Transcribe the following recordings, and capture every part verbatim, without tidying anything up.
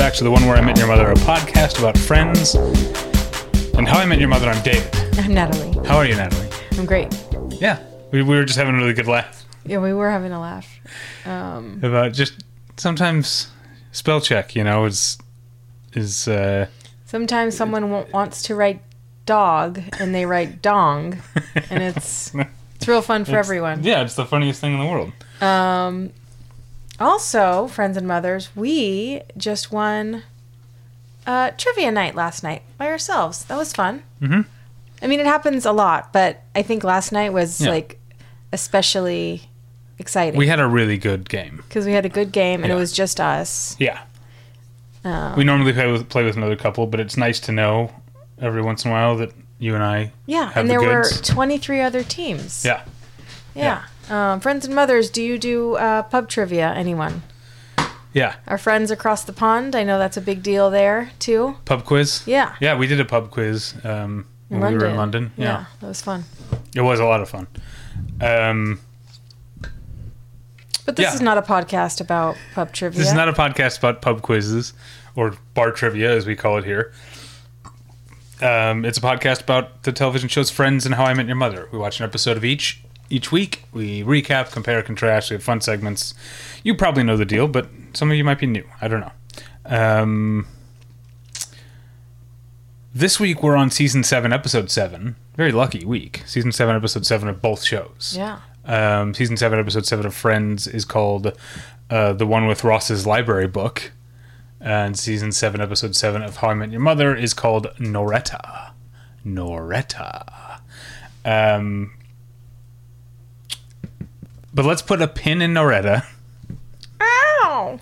back to The One Where I Met Your Mother, a podcast about friends and How I Met Your Mother. I'm David. I'm Natalie. How are you, Natalie? I'm great. Yeah, we, we were just having a really good laugh. Yeah, we were having a laugh. Um, About just sometimes spell check, you know, is... is uh, sometimes someone w- wants to write dog and they write dong, and it's it's real fun for it's- everyone. Yeah, it's the funniest thing in the world. Um, also, friends and mothers, we just won uh, trivia night last night by ourselves. That was fun. Mm-hmm. I mean, it happens a lot, but I think last night was Yeah. like especially exciting. We had a really good game. Because we had a good game, and Yeah. it was just us. Yeah. Um, We normally play with play with another couple, but it's nice to know every once in a while that you and I yeah, have and the there were goods. twenty-three other teams. Yeah. Yeah. Um, friends and mothers, do you do uh, pub trivia? Anyone? Yeah. Our friends across the pond, I know that's a big deal there, too. Pub quiz? Yeah. Yeah, we did a pub quiz um, when we were in London. Yeah. Yeah, that was fun. It was a lot of fun. Um, But this Yeah. is not a podcast about pub trivia. this is not a podcast about pub quizzes or bar trivia, as we call it here. Um, it's a podcast about the television shows Friends and How I Met Your Mother. We watch an episode of each each week. We recap, compare, contrast. We have fun segments. You probably know the deal, but some of you might be new. I don't know. Um, this week we're on season seven, episode seven. Very lucky week. Season seven, episode seven of both shows. Yeah. Um, season seven, episode seven of Friends is called uh, The One with Ross's Library Book. And season seven, episode seven of How I Met Your Mother is called Noretta. Noretta. Um, but let's put a pin in Noretta. Ow!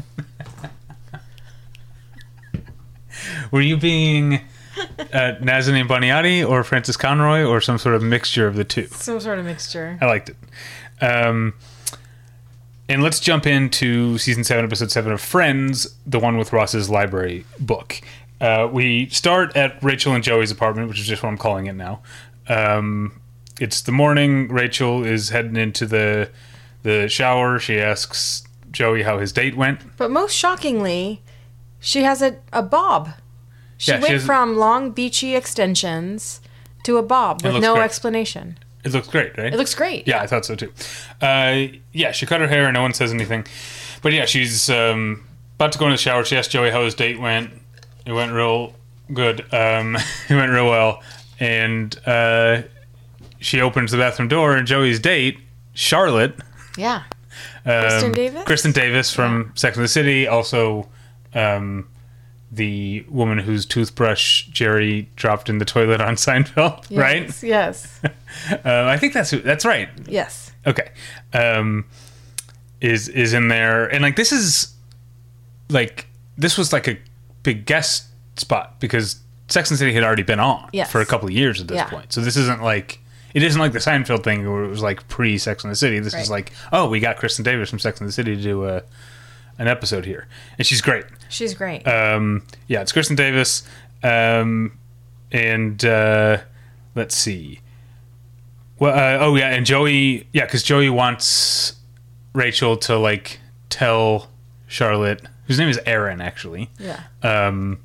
Were you being uh, Nazanin Boniati or Francis Conroy or some sort of mixture of the two? Some sort of mixture. I liked it. Um, and let's jump into season seven, episode seven of Friends, the one with Ross's library book. Uh, we start at Rachel and Joey's apartment, which is just what I'm calling it now. Um, it's the morning. Rachel is heading into the the shower. She asks Joey how his date went. But most shockingly, she has a, a bob. She Yeah, she went has- from long, beachy extensions to a bob It with looks no great. explanation. It looks great, right? It looks great. Yeah, I thought so too. Uh, yeah, she cut her hair and no one says anything. But yeah, she's um, about to go in the shower. She asked Joey how his date went. It went real good. Um, it went real well. And uh, she opens the bathroom door and Joey's date, Charlotte. Yeah. Um, Kristen Davis? Kristen Davis from Sex and the City. Also um, the woman whose toothbrush Jerry dropped in the toilet on Seinfeld, Yes, right? Yes. Uh, I think that's who, that's right. Yes. Okay. Um, is is in there, and like this is like this was like a big guest spot because Sex and the City had already been on Yes. for a couple of years at this Yeah. point. So this isn't like it isn't like the Seinfeld thing where it was like pre Sex and the City. This is Right. like, oh, we got Kristen Davis from Sex and the City to do a an episode here, and she's great. She's great. Um, yeah, it's Kristen Davis, um, and uh, let's see. Well, uh, oh yeah, and Joey, yeah, because Joey wants Rachel to like tell Charlotte, whose name is Erin, actually. yeah. Um,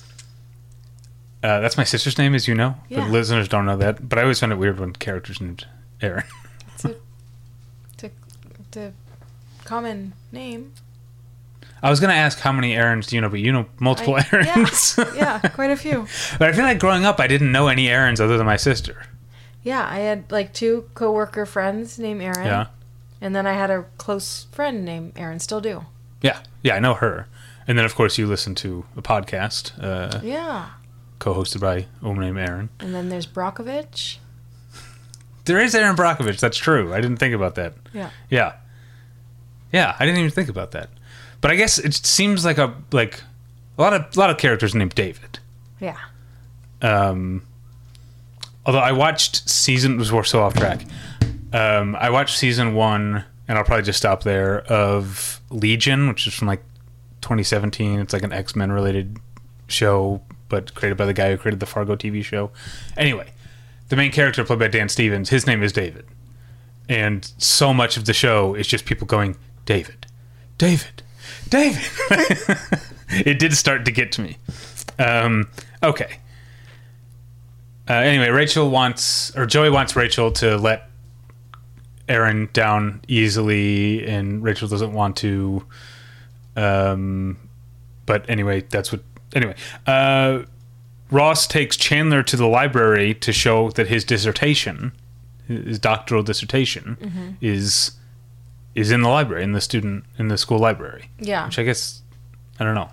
uh, that's my sister's name, as you know. Yeah. The listeners don't know that, but I always find it weird when characters named Erin. It's a, it's a, it's a common name. I was gonna ask how many Erins do you know, but you know multiple I- Erins. Yeah, quite a few. But I feel like growing up, I didn't know any Erins other than my sister. Yeah, I had like two coworker friends named Erin. Yeah. And then I had a close friend named Erin. Still do. Yeah, yeah, I know her. And then, of course, you listen to a podcast uh, Yeah. co-hosted by a woman named Erin. And then there's Brockovich. There is Erin Brockovich. That's true. I didn't think about that. Yeah. Yeah, yeah, I didn't even think about that. But I guess it seems like a like a lot of a lot of characters named David. Yeah. Um, although I watched season we're so off track. Um, I watched season one, and I'll probably just stop there, of Legion, which is from like twenty seventeen. It's like an X-Men related show, but created by the guy who created the Fargo T V show. Anyway, the main character played by Dan Stevens, his name is David. And so much of the show is just people going, David, David, David. It did start to get to me. Um, okay. Uh, anyway, Rachel wants, or Joey wants Rachel to let Aaron down easily, and Rachel doesn't want to. Um, but anyway, that's what. Anyway, uh, Ross takes Chandler to the library to show that his dissertation, his doctoral dissertation, mm-hmm. is is in the library, in the student in the school library. Yeah, which I guess I don't know.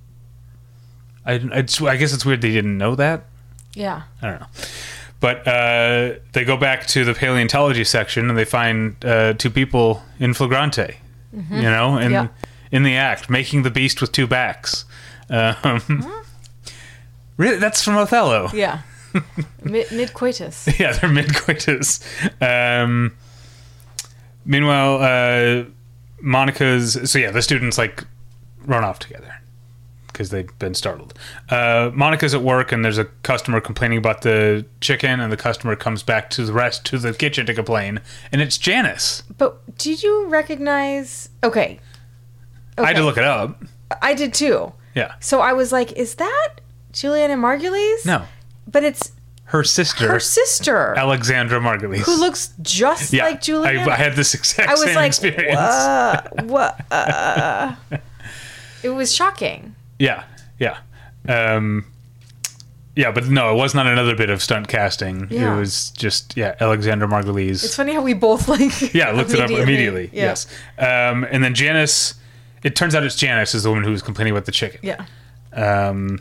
I I, I guess it's weird they didn't know that. Yeah, I don't know. But uh, they go back to the paleontology section and they find uh, two people in flagrante, mm-hmm. you know, in yeah. in the act, making the beast with two backs. Um, huh? Really, that's from Othello. Yeah, mid, mid coitus. Yeah, they're mid coitus. Um, meanwhile, uh, Monica's so yeah, the students like run off together because they've been startled. Uh, Monica's at work and there's a customer complaining about the chicken, and the customer comes back to the rest to the kitchen to complain, and it's Janice. But did you recognize? Okay, okay. I had to look it up. I did too. Yeah. So I was like, is that Juliana Margulies? No. But it's her sister. Her sister. Alexandra Margulies. Who looks just yeah, like Juliana. I, I had this exact I was same like, experience. What? What? Uh, it was shocking. Yeah. Yeah. Um, yeah, but no, it was not another bit of stunt casting. Yeah. It was just, yeah, Alexandra Margulies. It's funny how we both like Yeah, looked it up immediately. Yeah. Yes. Um, and then Janice, it turns out it's Janice is the woman who was complaining about the chicken. Yeah. Um,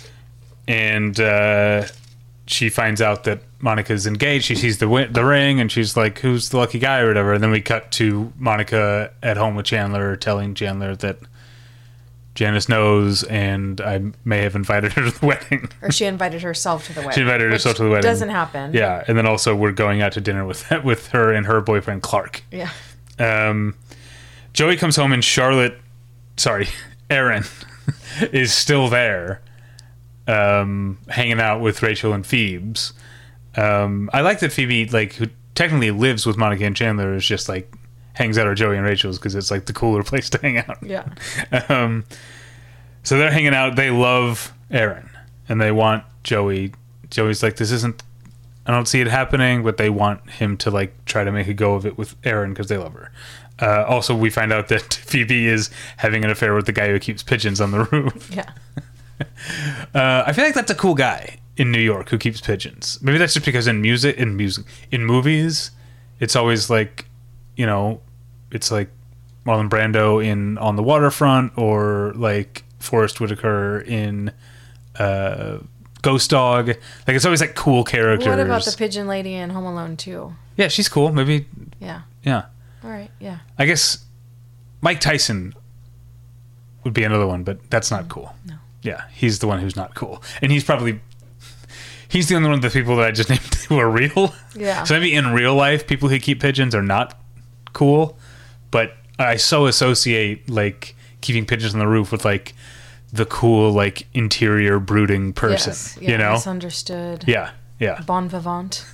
and uh, she finds out that Monica's engaged. She sees the wi- the ring, and she's like, "Who's the lucky guy?" or whatever. And then we cut to Monica at home with Chandler, telling Chandler that Janice knows, and I may have invited her to the wedding. Or she invited herself to the wedding. She invited herself to the wedding. Doesn't happen. Yeah, and then also we're going out to dinner with with her and her boyfriend Clark. Yeah. Um, Joey comes home and Charlotte, sorry, Aaron, is still there. Um, hanging out with Rachel and Phoebes. Um, I like that Phoebe, like, who technically lives with Monica and Chandler, is just like hangs out at Joey and Rachel's because it's like the cooler place to hang out. Yeah. Um, so they're hanging out. They love Aaron and they want Joey. Joey's like, this isn't. I don't see it happening, but they want him to like try to make a go of it with Aaron because they love her. Uh, also, we find out that Phoebe is having an affair with the guy who keeps pigeons on the roof. Yeah. Uh, I feel like that's a cool guy in New York who keeps pigeons. Maybe that's just because in music, in music, in movies, it's always like, you know, it's like Marlon Brando in On the Waterfront, or like Forrest Whitaker in uh, Ghost Dog. Like it's always like cool characters. What about the pigeon lady in Home Alone two? Yeah, she's cool. Maybe. Yeah. Yeah. All right. Yeah. I guess Mike Tyson would be another one, but that's not cool. No. Yeah, he's the one who's not cool. And he's probably... He's the only one of the people that I just named who are real. Yeah. So maybe in real life, people who keep pigeons are not cool. But I so associate, like, keeping pigeons on the roof with, like, the cool, like, interior brooding person. Yes. Yeah, you know? Misunderstood. Yeah, yeah. Bon vivant.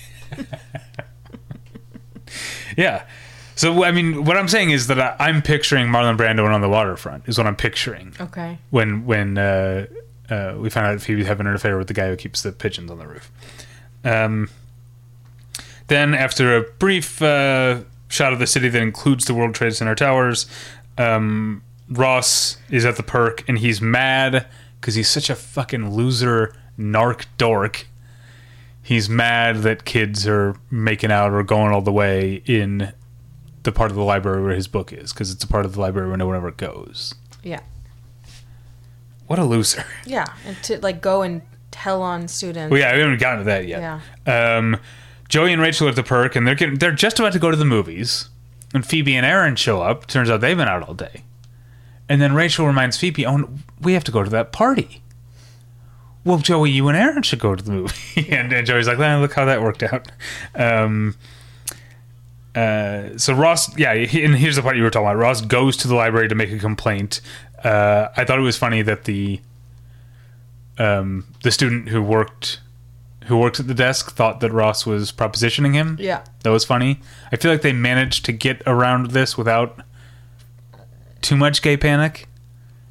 Yeah. So, I mean, what I'm saying is that I, I'm picturing Marlon Brando and On the Waterfront is what I'm picturing. Okay. When when uh, uh, we find out that Phoebe's having an affair with the guy who keeps the pigeons on the roof. Um, then, after a brief uh, shot of the city that includes the World Trade Center towers, um, Ross is at the perk, and he's mad because he's such a fucking loser, narc dork. He's mad that kids are making out or going all the way in the part of the library where his book is, because it's a part of the library where no one ever goes. Yeah. What a loser. Yeah, and to like go and tell on students. Well, yeah, we haven't gotten to that yet. Yeah. Um, Joey and Rachel are at the perk, and they're getting, they're just about to go to the movies, and Phoebe and Aaron show up. Turns out they've been out all day. And then Rachel reminds Phoebe, oh, we have to go to that party. Well, Joey, you and Aaron should go to the movie. and, and Joey's like, well, look how that worked out. Um... Uh, so Ross, yeah, he, and here's the part you were talking about. Ross goes to the library to make a complaint. Uh, I thought it was funny that the um, the student who worked who worked at the desk thought that Ross was propositioning him. Yeah, that was funny. I feel like they managed to get around this without too much gay panic.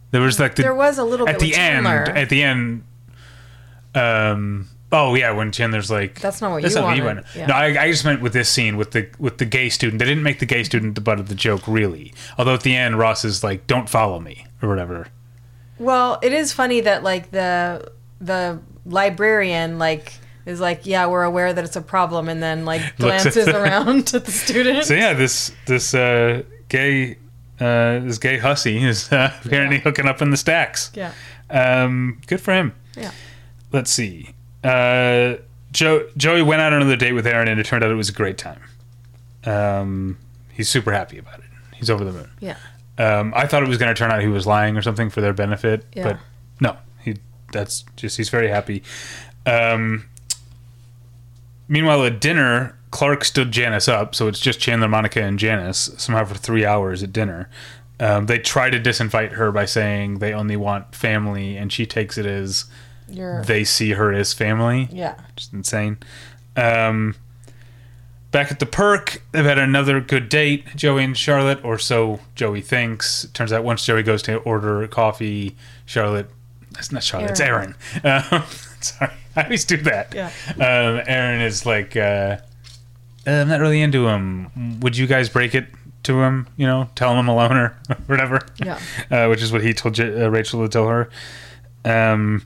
There was like the, There was a little at bit with the end. Chandler. At the end. Um. Oh yeah, when Chandler's like, That's not what that's you not what wanted. wanted. Yeah. No, I, I just meant with this scene with the with the gay student. They didn't make the gay student the butt of the joke, really. Although at the end, Ross is like, "Don't follow me" or whatever. Well, it is funny that like the the librarian like is like, yeah, we're aware that it's a problem, and then like Looks at glances the- around at the student. So yeah, this this uh, gay uh, this gay hussy is uh, apparently Yeah. hooking up in the stacks. Yeah. Um, good for him. Yeah. Let's see. Uh, Joe, Joey went out on another date with Aaron, and it turned out it was a great time. Um, he's super happy about it. He's over the moon. Yeah. Um, I thought it was going to turn out he was lying or something for their benefit, Yeah. but no. He that's just he's very happy. Um, meanwhile, at dinner, Clark stood Janice up, so it's just Chandler, Monica, and Janice somehow for three hours at dinner. Um, they try to disinvite her by saying they only want family, and she takes it as You're they see her as family. yeah. Just insane. Um, back at the Perk, they've had another good date, Joey and Charlotte, or so Joey thinks. Turns out once Joey goes to order coffee, Charlotte, that's not Charlotte, it's Aaron. Um, sorry, I always do that. Yeah. Um, Aaron is like, uh, uh, I'm not really into him. Would you guys break it to him? You know, tell him I'm a loner, or whatever. Yeah. Uh, which is what he told J- uh, Rachel to tell her. Um,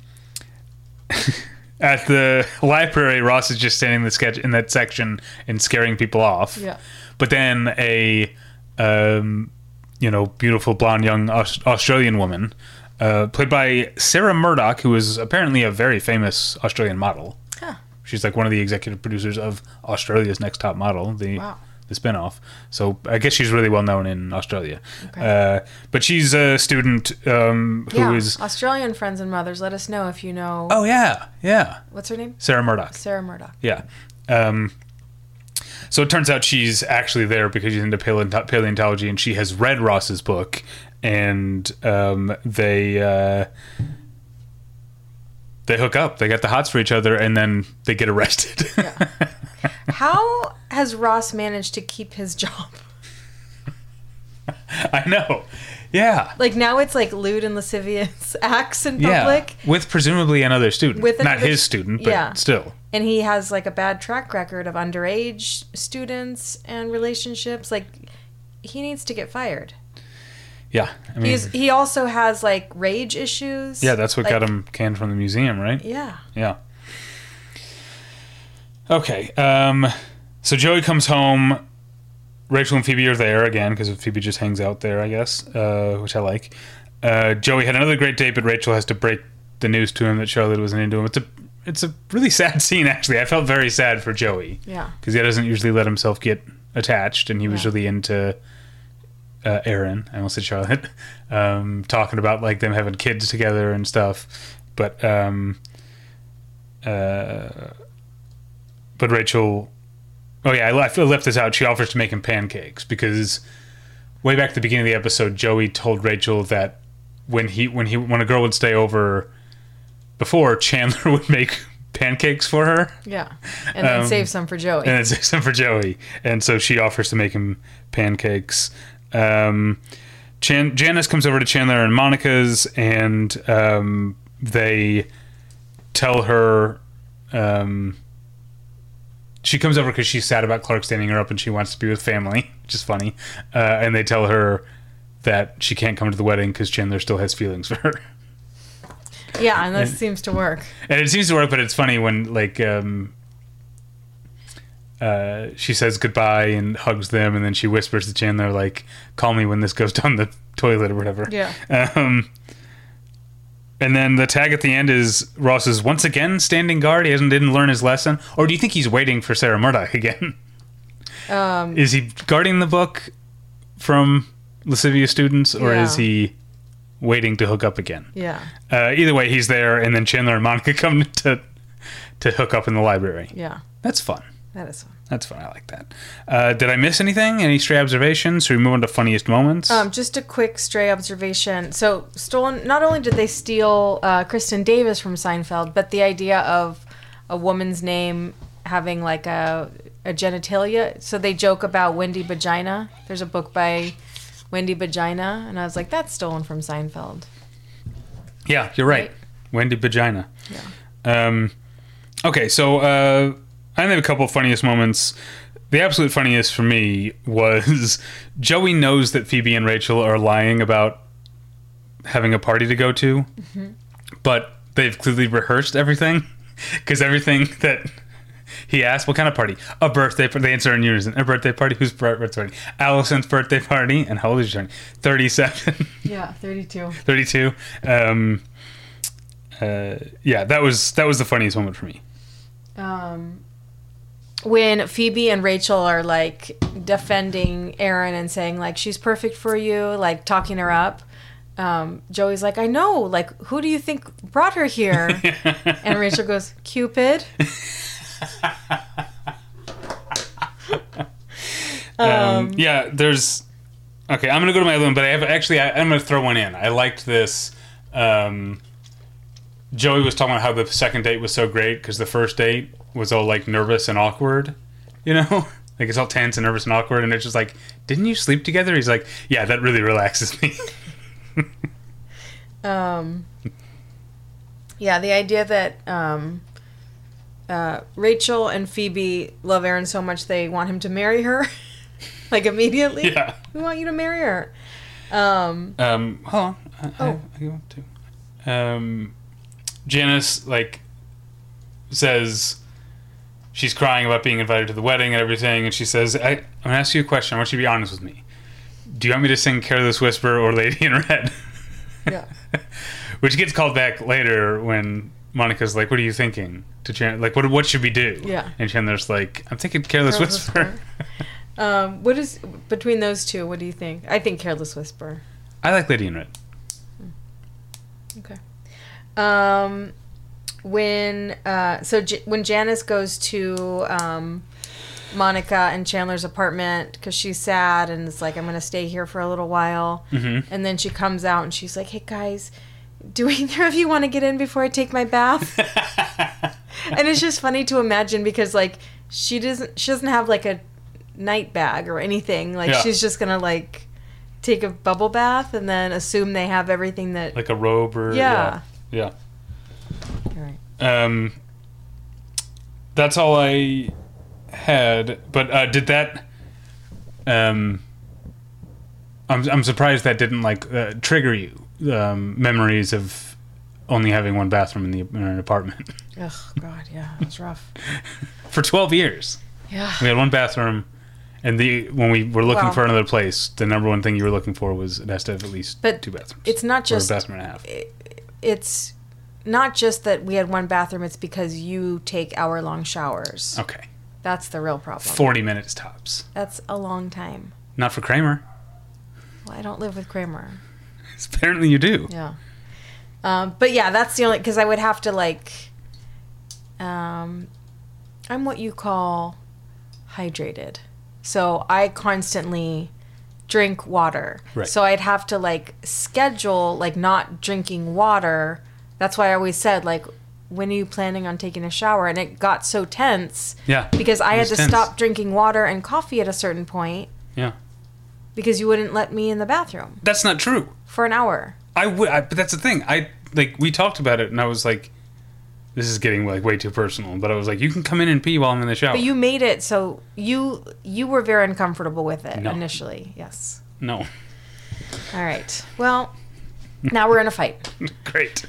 at the library, Ross is just standing in the sketch in that section and scaring people off. Yeah. But then a, um, you know, beautiful blonde young Aus- Australian woman, uh, played by Sarah Murdoch, who is apparently a very famous Australian model. Huh. She's like one of the executive producers of Australia's Next Top Model, the Wow. the spinoff. So I guess she's really well known in Australia. Okay. Uh, but she's a student um, who Yeah. is. Australian friends and mothers, let us know if you know. Oh yeah, yeah. What's her name? Sarah Murdoch. Sarah Murdoch. Yeah. Um, so it turns out she's actually there because she's into paleont- paleontology, and she has read Ross's book, and um, they uh, they hook up. They got the hots for each other, and then they get arrested. Yeah. How has Ross managed to keep his job? I know. Yeah. Like now it's like lewd and lascivious acts in Yeah. public. With presumably another student. With Not another- his student, but yeah. still. And he has like a bad track record of underage students and relationships. Like he needs to get fired. Yeah. I mean, He's he also has like rage issues. yeah, that's what Like, got him canned from the museum, right? Yeah. Yeah. Okay. Um, so Joey comes home. Rachel and Phoebe are there again because Phoebe just hangs out there, I guess, uh, which I like. Uh, Joey had another great date, but Rachel has to break the news to him that Charlotte wasn't into him. It's a it's a really sad scene, actually. I felt very sad for Joey Yeah. because he doesn't usually let himself get attached, and he was Yeah. really into uh, Aaron. I almost said Charlotte, um, talking about like them having kids together and stuff. But um, uh, but Rachel, oh yeah, I left, I left this out. She offers to make him pancakes because way back at the beginning of the episode, Joey told Rachel that when he when he when a girl would stay over before, Chandler would make pancakes for her. Yeah. And then Um, save some for Joey. And it's some for Joey. And so she offers to make him pancakes. Um, Chan- Janice comes over to Chandler and Monica's, and um, they tell her. Um, she comes over because she's sad about Clark standing her up, and she wants to be with family, which is funny. Uh, and they tell her that she can't come to the wedding because Chandler still has feelings for her. Yeah, and that and- seems to work. And it seems to work, but it's funny when like um, uh, she says goodbye and hugs them, and then she whispers to Chandler like, "Call me when this goes down the toilet" or whatever. Yeah. Um, and then the tag at the end is Ross is once again standing guard. He hasn't didn't learn his lesson, or do you think he's waiting for Sarah Murdoch again? Um, Is he guarding the book from lascivious students, or Yeah. is he waiting to hook up again? yeah. Uh, either way, he's there, and then Chandler and Monica come to to hook up in the library. Yeah. That's fun. That is fun. That's fun. I like that. Uh, did I miss anything? Any stray observations? Should we move on to funniest moments? Um, just a quick stray observation. So, stolen. Not only did they steal uh, Kristen Davis from Seinfeld, but the idea of a woman's name having like a a genitalia. So they joke about Wendy Vagina. There's a book by Wendy Vagina, and I was like, that's stolen from Seinfeld. Yeah, you're right. Right. Wendy Vagina. Yeah. Um, okay, so uh, I have a couple of funniest moments. The absolute funniest for me was Joey knows that Phoebe and Rachel are lying about having a party to go to, mm-hmm. but they've clearly rehearsed everything because everything that he asked, what kind of party? A birthday party. They answer in unison. A birthday party? Whose birthday party? Allison's birthday party. And how old is she? thirty-seven. Yeah, thirty-two. thirty-two. Um, uh, yeah, that was that was the funniest moment for me. Um, when Phoebe and Rachel are like defending Erin and saying like she's perfect for you, like talking her up. Um, Joey's like, I know, like, who do you think brought her here? And Rachel goes, Cupid. um, um, yeah, there's. Okay, I'm gonna go to my other one, but I have actually. I, I'm gonna throw one in. I liked this. Um, Joey was talking about how the second date was so great because the first date was all like nervous and awkward, you know, like it's all tense and nervous and awkward, and it's just like, didn't you sleep together? He's like, yeah, that really relaxes me. um, yeah, the idea that um, uh, Rachel and Phoebe love Erin so much they want him to marry her, like immediately. Yeah, we want you to marry her. Um, um, hold on. I, oh, I, I want to. Um, Janice like says she's crying about being invited to the wedding and everything, and she says, I, "I'm gonna ask you a question. I want you to be honest with me. Do you want me to sing Careless Whisper or Lady in Red?" Yeah. Which gets called back later when Monica's like, "What are you thinking?" To Chandler, like, "What what should we do?" Yeah. And Chandler's like, "I'm thinking Careless, Careless Whisper." Whisper. um, what is between those two? What do you think? I think Careless Whisper. I like Lady in Red. Okay. Um, when uh, so J- when Janice goes to um, Monica and Chandler's apartment because she's sad and it's like, I'm gonna stay here for a little while, Mm-hmm. and then she comes out and she's like, hey guys, do either of you want to get in before I take my bath? And it's just funny to imagine because like she doesn't she doesn't have like a night bag or anything, like Yeah. she's just gonna like take a bubble bath and then assume they have everything that Like a robe or yeah. yeah. All right. yeah. Um, that's all I had. But uh, did that? Um, I'm I'm surprised that didn't like uh, trigger you um, memories of only having one bathroom in the in an apartment. Oh God, yeah, it was rough. For twelve years, Yeah. we had one bathroom, and the when we were looking Well- for another place, the number one thing you were looking for was it has to have at least But two bathrooms. It's not just or a bathroom and a half. it's not just that we had one bathroom. It's because you take hour long showers. Okay, That's the real problem. forty minutes tops. That's a long time. Not for Kramer. Well, I don't live with Kramer. Apparently, you do. Yeah. Um, but yeah, that's the only because I would have to like. Um, I'm what you call hydrated, so I constantly drink water. Right. So I'd have to like schedule like not drinking water. That's why I always said like, when are you planning on taking a shower? And it got so tense. Yeah. Because I it had was to tense. stop drinking water and coffee at a certain point Yeah. because you wouldn't let me in the bathroom That's not true. for an hour. I would, I, but that's the thing. I like we talked about it, and I was like, "This is getting like way too personal." But I was like, "You can come in and pee while I'm in the shower." But you made it so you you were very uncomfortable with it No. initially. Yes. no, All right. Well, now we're in a fight. great.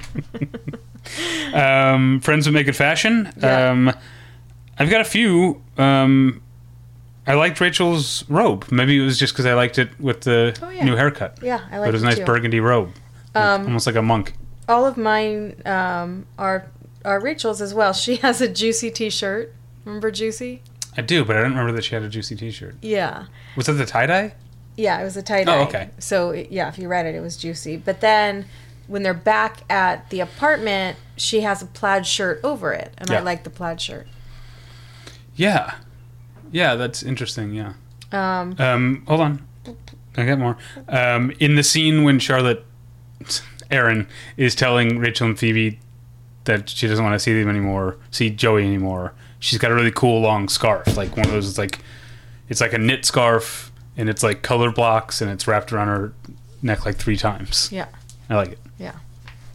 um, friends with Naked Fashion. Yeah. Um, I've got a few. Um, I liked Rachel's robe. Maybe it was just because I liked it with the Oh, yeah. new haircut. Yeah, I But like it was a nice too. burgundy robe, Like, Um, almost like a monk. All of mine um, are are Rachel's as well. She has a Juicy T-shirt. Remember Juicy? I do, but I don't remember that she had a juicy T-shirt. Yeah. Was that the tie dye? Yeah, it was a tie dye. Oh, okay. So yeah, if you read it, it was juicy. But then when they're back at the apartment, she has a plaid shirt over it, and I Yeah. like the plaid shirt. Yeah, yeah, that's interesting. Yeah. Um, Um, hold on. I got more. Um, in the scene when Charlotte, Erin, is telling Rachel and Phoebe that she doesn't want to see them anymore, see Joey anymore, she's got a really cool long scarf. Like one of those, it's like, it's like a knit scarf, and it's like color blocks, and it's wrapped around her neck like three times. yeah, I like it. yeah.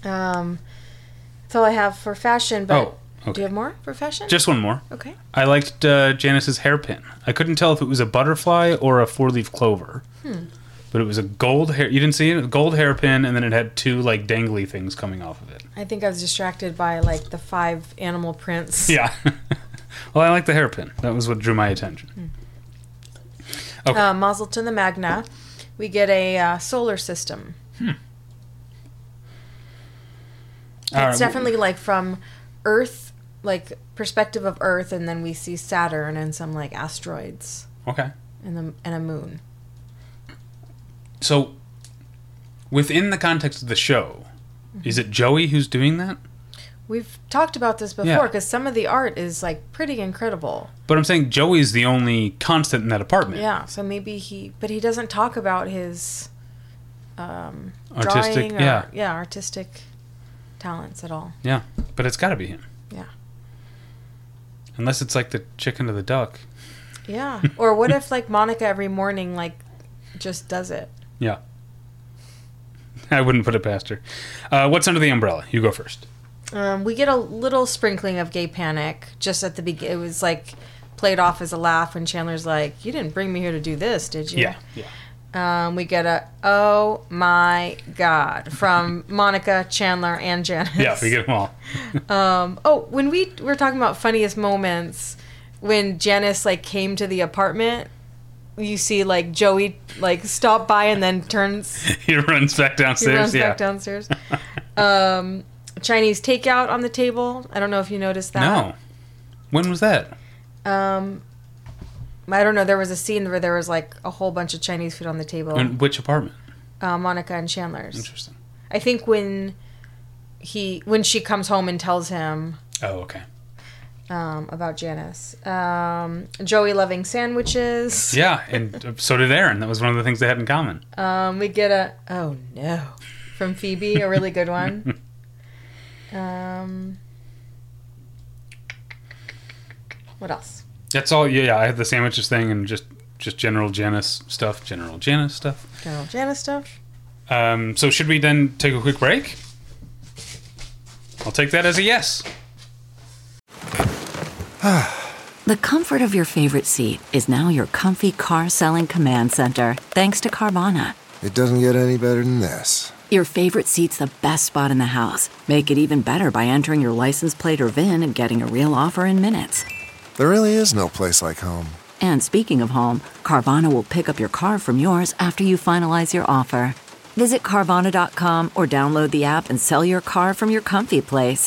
Um, that's all I have for fashion. But Oh, okay. do you have more for fashion? Just one more. Okay. I liked uh, Janice's hairpin. I couldn't tell if it was a butterfly or a four-leaf clover. Hmm. But it was a gold hair. You didn't see it? A gold hairpin, and then it had two like dangly things coming off of it. I think I was distracted by like the five animal prints. Yeah. Well, I like the hairpin. That was what drew my attention. Hmm. Okay. Uh, Mazel to the Magna. We get a uh, solar system. Hmm. It's All right. definitely like from Earth, like perspective of Earth, and then we see Saturn and some like asteroids Okay. and the and a moon. So, within the context of the show, mm-hmm. is it Joey who's doing that? We've talked about this before Yeah. because some of the art is like pretty incredible. But I'm saying Joey's the only constant in that apartment. Yeah, so maybe he, but he doesn't talk about his um, Artistic, drawing or, yeah. yeah, artistic talents at all. Yeah, but it's got to be him. Yeah. Unless it's like the chicken to the duck. Yeah. Or what if like Monica every morning like just does it? Yeah. I wouldn't put it past her. Uh, what's under the umbrella? You go first. Um, we get a little sprinkling of gay panic just at the beginning. It was like played off as a laugh when Chandler's like, "You didn't bring me here to do this, did you?" Yeah, yeah. Um, we get a "Oh my God" from Monica, Chandler, and Janice. Yeah, we get them all. um, oh, when we were talking about funniest moments, when Janice like came to the apartment, you see like Joey like stop by and then turns. He runs back downstairs. He runs yeah. back downstairs. um, Chinese takeout on the table. I don't know if you noticed that. No. When was that? Um, I don't know. There was a scene where there was like a whole bunch of Chinese food on the table. In which apartment? Uh, Monica and Chandler's. Interesting. I think when he when she comes home and tells him Oh, okay. um, about Janice. Um, Joey loving sandwiches. Yeah, and so did Aaron. That was one of the things they had in common. Um, we get a oh no from Phoebe, a really good one. Um, what else? That's all. Yeah, yeah, I had the sandwiches thing and just just general Janice stuff. General Janice stuff. General Janice stuff. Um, so should we then take a quick break? I'll take that as a yes. The comfort of your favorite seat is now your comfy car selling command center, thanks to Carvana. It doesn't get any better than this. Your favorite seat's the best spot in the house. Make it even better by entering your license plate or V I N and getting a real offer in minutes. There really is no place like home. And speaking of home, Carvana will pick up your car from yours after you finalize your offer. Visit Carvana dot com or download the app and sell your car from your comfy place.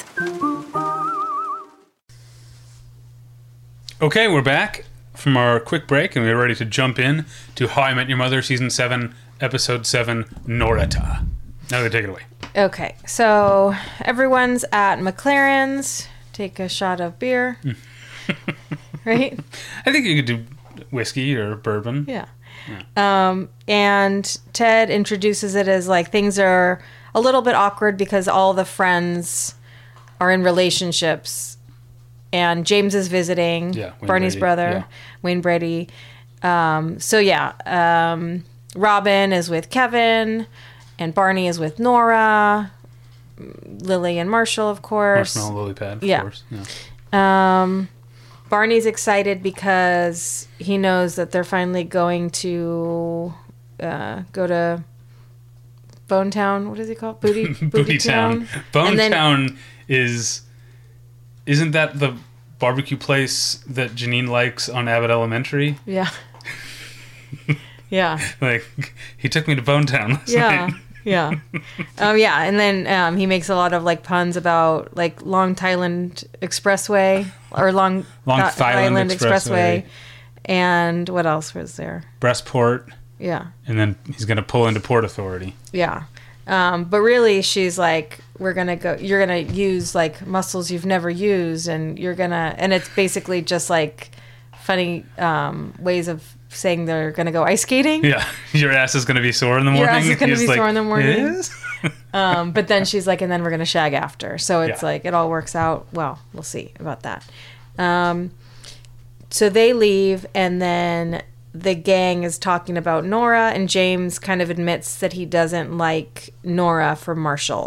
Okay, we're back from our quick break, and we're ready to jump in to How I Met Your Mother, Season seven, Episode seven, Noreta. Now take it away. Okay, so everyone's at McLaren's. Take a shot of beer. Right? I think you could do whiskey or bourbon. Yeah. Um, and Ted introduces it as like things are a little bit awkward because all the friends are in relationships, and James is visiting. Yeah, Wayne Barney's Brady, brother, yeah. Wayne Brady. Um, so yeah, um, Robin is with Kevin, and Barney is with Nora. Lily and Marshall, of course. Marshmallow lily pad, of Yeah. course. Yeah. Um, Barney's excited because he knows that they're finally going to uh, go to Bone Town. What is it called? Booty Booty, Booty Town. Bone And then- Town is... Isn't that the barbecue place that Janine likes on Abbott Elementary? Yeah. Yeah. Like, he took me to Bone Town last Yeah. night. Yeah. Um, yeah. And then um, he makes a lot of like puns about like Long Thailand Expressway or Long, Long Th- Thailand Expressway. And what else was there? Breastport. Yeah. And then he's going to pull into Port Authority. Yeah. Um, but really, she's like, we're going to go, you're going to use like muscles you've never used. And you're going to, and it's basically just like funny um, ways of saying they're going to go ice skating. Yeah. Your ass is going to be sore in the Your morning. ass is gonna He's be like, sore in the morning. "It is?" Um, but then she's like, and then we're going to shag after. So it's Yeah. like, it all works out. Well, we'll see about that. Um, so they leave, and then the gang is talking about Nora, and James kind of admits that he doesn't like Nora for Marshall.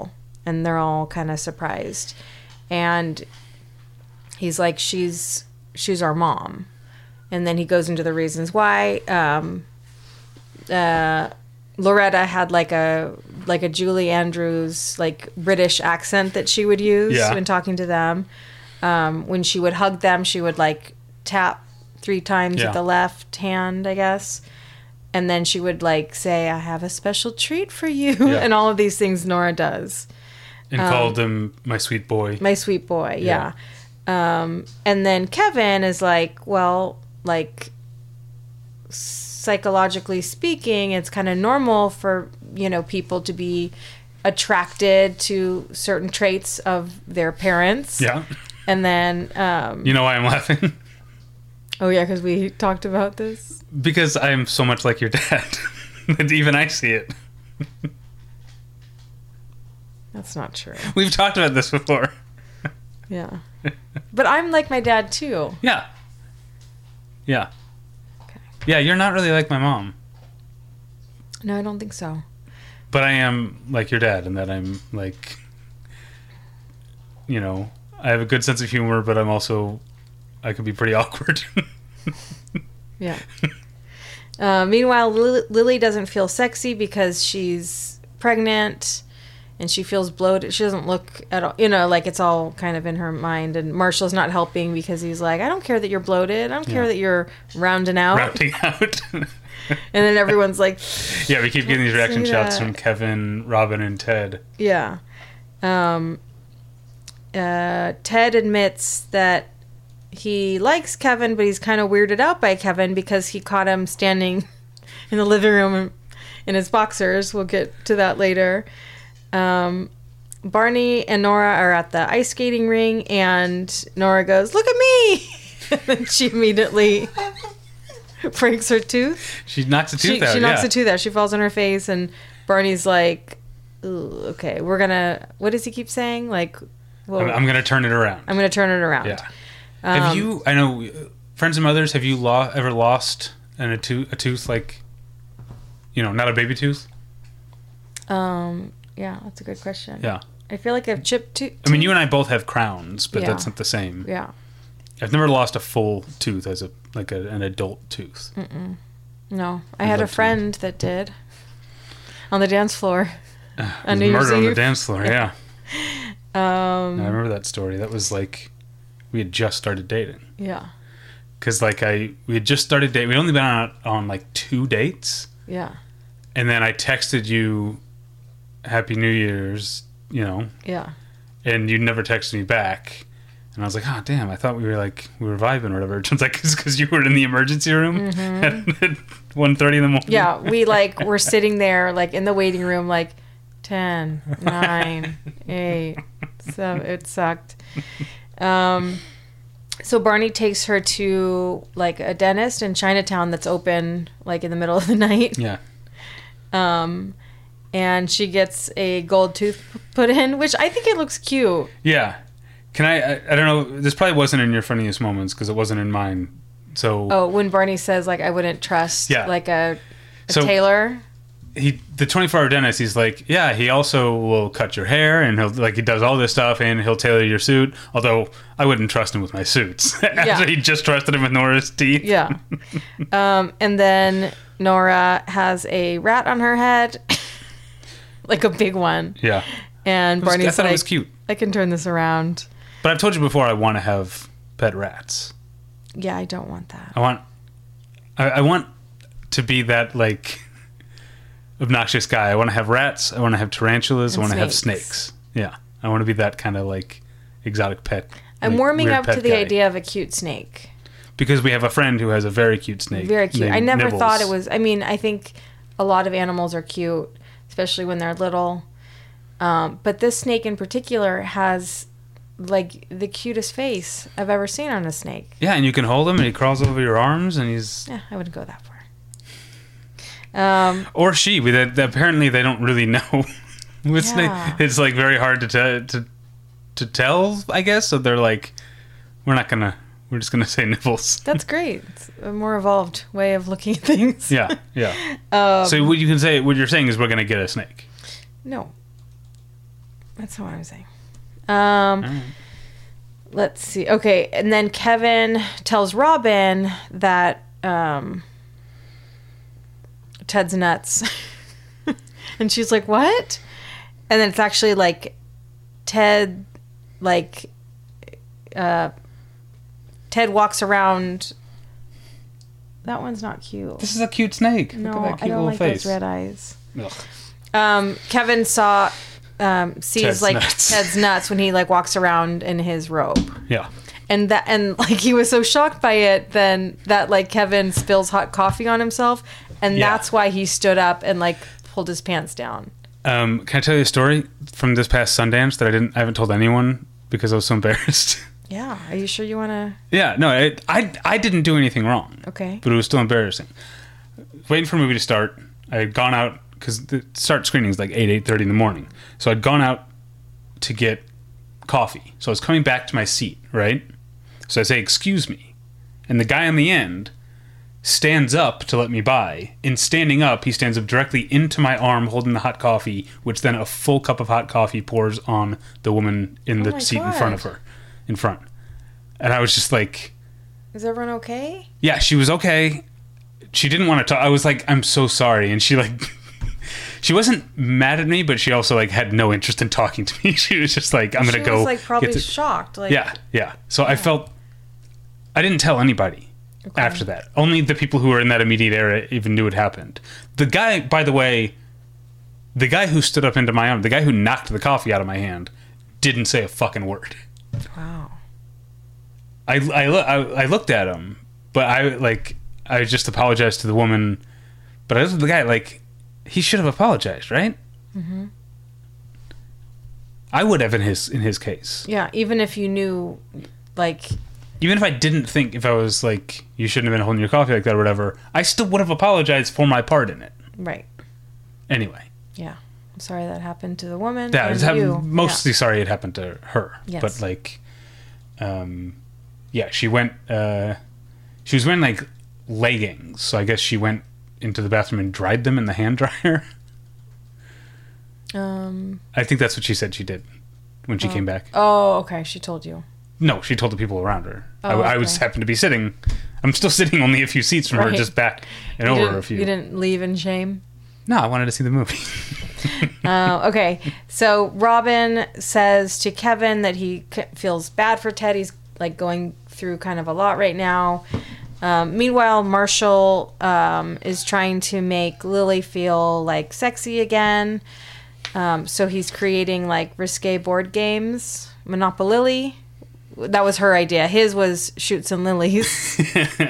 and they're all kind of surprised. And he's like, she's she's our mom. And then he goes into the reasons why. Um, uh, Loretta had like a like a Julie Andrews like British accent that she would use Yeah. when talking to them. Um, when she would hug them, she would like tap three times Yeah. with the left hand, I guess. And then she would like say, I have a special treat for you. Yeah. And all of these things Nora does. And called him my sweet boy. My sweet boy, yeah. Um, and then Kevin is like, well, like psychologically speaking, it's kind of normal for, you know, people to be attracted to certain traits of their parents. Yeah. And then, um, You know why I'm laughing? oh yeah, because we talked about this. Because I am so much like your dad. That even I see it. That's not true. We've talked about this before. Yeah. But I'm like my dad too. Yeah. Yeah. Okay. Yeah, you're not really like my mom. No, I don't think so. But I am like your dad in that I'm like, you know, I have a good sense of humor, but I'm also, I could be pretty awkward. Yeah. Uh, meanwhile, Lily, Lily doesn't feel sexy because she's pregnant and she feels bloated. She doesn't look at all, you know, like it's all kind of in her mind. And Marshall's not helping because he's like, I don't care that you're bloated. I don't care Yeah. that you're rounding out. Rounding out. And then everyone's like, Yeah, we keep getting these Don't reaction say shots that. from Kevin, Robin, and Ted. yeah. Um, uh, Ted admits that he likes Kevin, but he's kind of weirded out by Kevin because he caught him standing in the living room in his boxers. We'll get to that later. Um, Barney and Nora are at the ice skating ring, and Nora goes, "Look at me!" And then she immediately breaks her tooth. She knocks a She, tooth out. she knocks yeah. a tooth out. She falls on her face, and Barney's like, "Ooh, okay, we're gonna." What does he keep saying? Like, well, I'm, I'm going to turn it around. I'm gonna turn it around. Yeah. have you, I know, uh, friends and mothers, have you lo- ever lost an, a, tooth, a tooth like, you know, not a baby tooth? Um. Yeah, that's a good question. Yeah. I feel like I've chipped tooth. I mean, you and I both have crowns, but Yeah. that's not the same. Yeah. I've never lost a full tooth as a like a, an adult tooth. No, I I'd had a love to. friend that did on the dance floor. On New Year's Murder on the Eve. dance floor, yeah. Um. I remember that story. That was like, we had just started dating. Yeah. Because like I, we had just started dating. We'd only been on, on like two dates. Yeah. And then I texted you, Happy New Year's, you know, Yeah. and you never texted me back. And I was like, oh, damn, I thought we were like, we were vibing or whatever. It turns out it's because you were in the emergency room Mm-hmm. at one thirty in the morning. Yeah. We like were sitting there like in the waiting room like ten, nine, eight. So it sucked. Um. So Barney takes her to like a dentist in Chinatown that's open like in the middle of the night. Yeah. Um, and she gets a gold tooth put in, which I think it looks cute. Yeah. Can I, I, I don't know, this probably wasn't in your funniest moments because it wasn't in mine. So Oh, when Barney says like I wouldn't trust Yeah. like a, a So- tailor. he, the twenty-four hour dentist, he's like, yeah, he also will cut your hair and he'll, like, he does all this stuff and he'll tailor your suit. Although I wouldn't trust him with my suits. After he just trusted him with Nora's teeth. Yeah. um, and then Nora has a rat on her head, like a big one. Yeah. And It was- Barney's I thought like, it was cute. I can turn this around. But I've told you before, I want to have pet rats. Yeah, I don't want that. I want, I, I want to be that like obnoxious guy. I want to have rats. I want to have tarantulas. And I want to have snakes. snakes. Yeah, I want to be that kind of like exotic pet. I'm like, warming weird up to pet the guy. idea of a cute snake. because we have a friend who has a very cute snake. Very cute. named I never Nibbles. thought it was. I mean, I think a lot of animals are cute, especially when they're little. Um, but this snake in particular has like the cutest face I've ever seen on a snake. Yeah, and you can hold him, and he crawls over your arms, and he's Yeah, I wouldn't go that far. Um, or she. We they, apparently they don't really know. With Yeah. snake, it's like very hard to te- to to tell, I guess. So they're like, we're not gonna. We're just gonna say Nibbles. that's great. It's a more evolved way of looking at things. Yeah, yeah. Um, so what you can say, what you're saying is, we're gonna get a snake. No. That's what I'm saying. Um, right. Let's see. Okay, and then Kevin tells Robin that um, Ted's nuts. And she's like, what? And then it's actually like Ted, like, uh, Ted walks around. That one's not cute. This is a cute snake. No, Look at that cute I don't little like face. those red eyes. Ugh. Um, Kevin saw, um, sees Ted's like nuts. Ted's nuts when he like walks around in his robe. Yeah. And that, and like he was so shocked by it, then that like Kevin spills hot coffee on himself, and Yeah. that's why he stood up and like pulled his pants down. Um, can I tell you a story from this past Sundance that I didn't, I haven't told anyone because I was so embarrassed? Yeah, are you sure you want to? Yeah, no, it, I I didn't do anything wrong. Okay. But it was still embarrassing. Waiting for a movie to start, I had gone out because the start screening is like eight eight thirty in the morning. So I'd gone out to get coffee. So I was coming back to my seat, right? So I say, "Excuse me," and the guy on the end stands up to let me by. In standing up, he stands up directly into my arm, holding the hot coffee, which then a full cup of hot coffee pours on the woman in Oh the my seat in God. front of her, in front. And I was just like, Is everyone okay? yeah, she was okay. She didn't want to talk. I was like, I'm so sorry. And she like, she wasn't mad at me, but she also like had no interest in talking to me. She was just like, I'm going She to go. was like probably get to-" shocked. Like, Yeah, yeah. So I felt, I didn't tell anybody Okay. after that. Only the people who were in that immediate area even knew it happened. The guy, by the way, the guy who stood up into my arm, the guy who knocked the coffee out of my hand, didn't say a fucking word. Wow. I, I, loo- I, I looked at him, but I like I just apologized to the woman. But I looked at the guy like he should have apologized, right? Mm-hmm. I would have in his in his case. Yeah, even if you knew, like, Even if I didn't think if I was like you shouldn't have been holding your coffee like that or whatever, I still would have apologized for my part in it. right. Anyway, Yeah. I'm sorry that happened to the woman. yeah, and it's hap- you. mostly sorry it happened to her. Yes. But like, um, yeah, she went. Uh, she was wearing like leggings, so I guess she went into the bathroom and dried them in the hand dryer. Yeah. Um. I think that's what she said she did when she came back. Oh, okay. She told you. No, she told the people around her. Oh, I, I was okay. happened to be sitting. I'm still sitting only a few seats from her, Right. just back and You over didn't, a few. you didn't leave in shame. No, I wanted to see the movie. Uh, okay, so Robin says to Kevin that he c- feels bad for Ted. He's like going through kind of a lot right now. Um, meanwhile, Marshall um, is trying to make Lily feel like sexy again. Um, so he's creating like risque board games. Monopoly. That was her idea. His was Shoots and Lilies.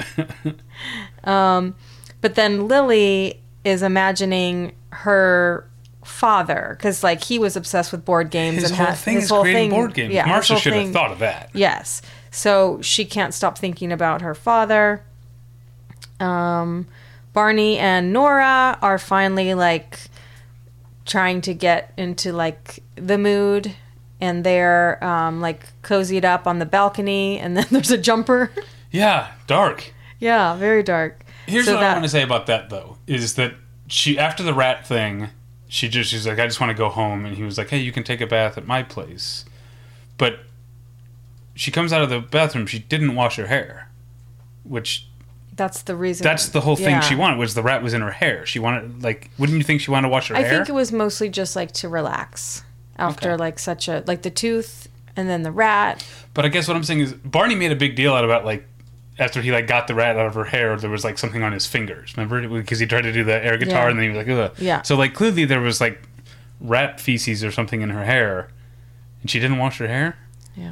um, but then Lily is imagining her father because like he was obsessed with board games. His and whole had, thing his is whole creating thing- board games. Yeah, his Marsha whole should have thing- thought of that. Yes. So she can't stop thinking about her father. Um, Barney and Nora are finally like trying to get into like the mood, and they're um, like cozied up on the balcony, and then there's a jumper. Yeah, dark. Yeah, very dark. Here's So what that- I want to say about that, though, is that she, after the rat thing, she just, she's like, I just want to go home. And he was like, hey, you can take a bath at my place. But she comes out of the bathroom, she didn't wash her hair, which, That's the reason. that's the whole thing Yeah. she wanted, was the rat was in her hair. She wanted, like, wouldn't you think she wanted to wash her I hair? think it was mostly just like to relax after Okay. like such a like the tooth and then the rat. But I guess what I'm saying is, Barney made a big deal out about, like, after he, like, got the rat out of her hair, there was, like, something on his fingers. Remember? Because he tried to do the air guitar, Yeah. and then he was like, ugh. Yeah. So, like, clearly there was, like, rat feces or something in her hair, and she didn't wash her hair? Yeah.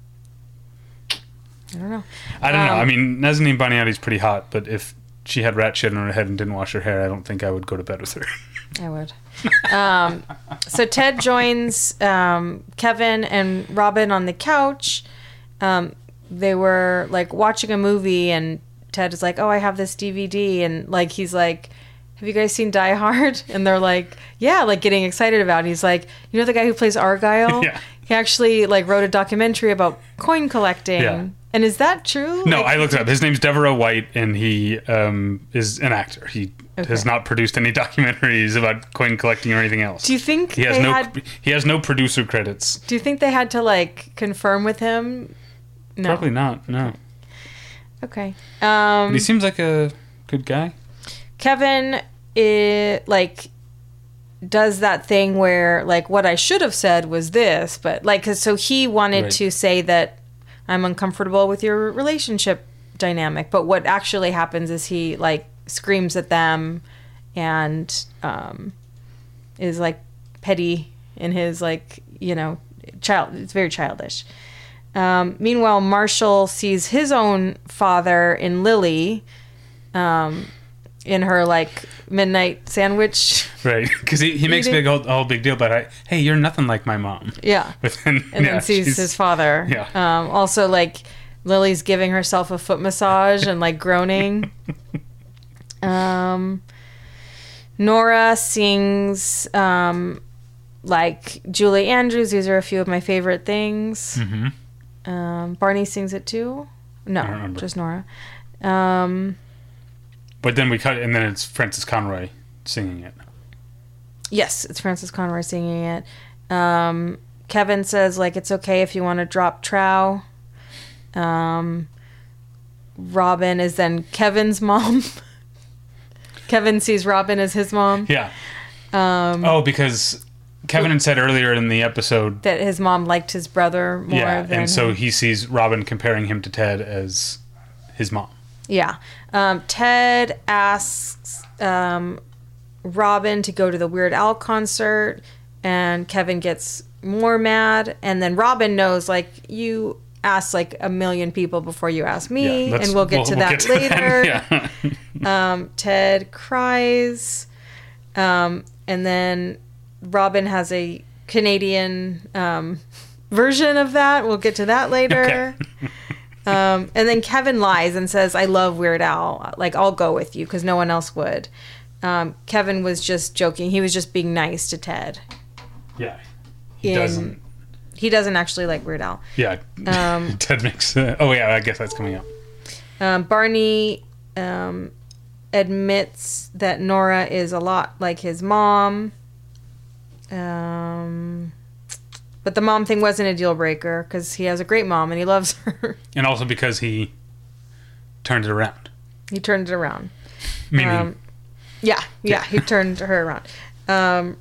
I don't know. I don't know. Um, I mean, Nazanin Baniati's pretty hot, but if she had rat shit on her head and didn't wash her hair, I don't think I would go to bed with her. I would. Um, so Ted joins um, Kevin and Robin on the couch. Um, they were like watching a movie, and Ted is like, "Oh, I have this D V D," and like he's like, "Have you guys seen Die Hard?" And they're like, "Yeah," like getting excited about it. He's like, "You know the guy who plays Argyle? Yeah. He actually like wrote a documentary about coin collecting." Yeah. And is that true? No, Like- I looked it up. His name's Devereaux White, and he um, is an actor. He Okay. has not produced any documentaries about coin collecting or anything else. Do you think he has they no had, he has no producer credits? Do you think they had to like confirm with him? No. Probably not. No. Okay. But Um, he seems like a good guy. Kevin, it, like, does that thing where, like, what I should have said was this, but, like, 'cause, so he wanted Right. to say that I'm uncomfortable with your relationship dynamic, but what actually happens is he, like, screams at them and um, is, like, petty in his, like, you know, child. It's very childish. Um, meanwhile, Marshall sees his own father in Lily, um, in her like midnight sandwich. Right, because he, he makes a Eating- big whole, whole big deal about it. Hey, you're nothing like my mom. Yeah, But then, and yeah, then sees she's- his father. Yeah. Um, also, like Lily's giving herself a foot massage and like groaning. um, Nora sings um, like Julie Andrews. These are a few of my favorite things. Mhm. Um, Barney sings it too. No, don't remember. just Nora. Um, But then we cut, and then it's Francis Conroy singing it. yes, it's Francis Conroy singing it. Um, Kevin says like it's okay if you want to drop trow. Um, Robin is then Kevin's mom. Kevin sees Robin as his mom. Yeah. Um, Oh, because Kevin had said earlier in the episode, that his mom liked his brother more yeah, than and so him. he sees Robin comparing him to Ted as his mom. Yeah. Um, Ted asks um, Robin to go to the Weird Al concert, and Kevin gets more mad. And then Robin knows, like, you asked like a million people before you asked me, Yeah, let's- and we'll get to that later. Yeah. Um, Ted cries. Um, and then Robin has a Canadian um, version of that. We'll get to that later. Um, and then Kevin lies and says, I love Weird Al. Like, I'll go with you because no one else would. Um, Kevin was just joking. He was just being nice to Ted. Yeah. He In- doesn't. He doesn't actually like Weird Al. Yeah. Um, Ted makes. Uh, oh, yeah, I guess that's coming up. Um, Barney um, admits that Nora is a lot like his mom. Um, but the mom thing wasn't a deal breaker because he has a great mom and he loves her. And also because he turned it around. He turned it around. Meaning, Um, yeah, yeah, he turned her around. Um,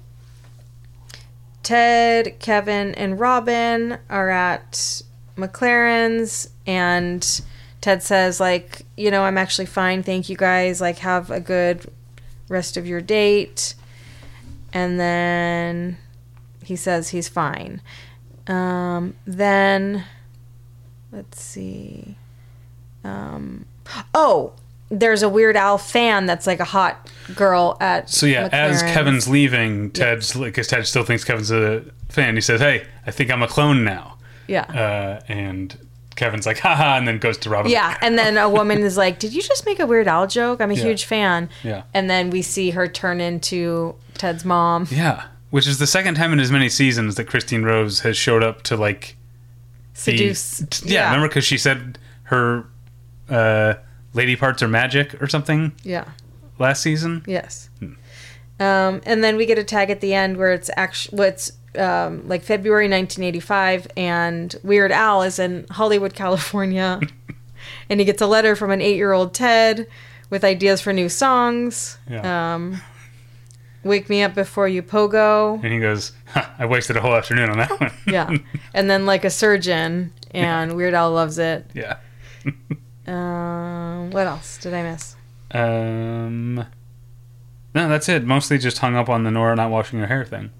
Ted, Kevin, and Robin are at McLaren's, and Ted says, like, you know, I'm actually fine. Thank you guys. Like, have a good rest of your date. And then he says he's fine. Um, then, let's see. Um, oh, there's a Weird Al fan that's like a hot girl at so yeah, as McLaren's. Kevin's leaving, Ted's like, because Ted still thinks Kevin's a fan. He says, "Hey, I think I'm a clone now." Yeah. Uh, and Kevin's like, haha, and then goes to Robin. Yeah, and then a woman is like, "Did you just make a Weird Al joke? I'm a Yeah. huge fan." Yeah. And then we see her turn into Ted's mom. Yeah. Which is the second time in as many seasons that Christine Rose has showed up to, like, be- Seduce. t- yeah, remember? Because she said her uh, lady parts are magic or something Yeah. last season. Yes. Um, and then we get a tag at the end where it's actually what's um, like February nineteen eighty-five, and Weird Al is in Hollywood, California, and he gets a letter from an eight-year-old Ted with ideas for new songs. Yeah. Um, Wake Me Up Before You Pogo. And he goes, huh, I wasted a whole afternoon on that one. Yeah. And then Like a Surgeon, and Weird Al loves it. Yeah. Um, what else did I miss? Um, no, that's it. Mostly just hung up on the Nora not washing her hair thing.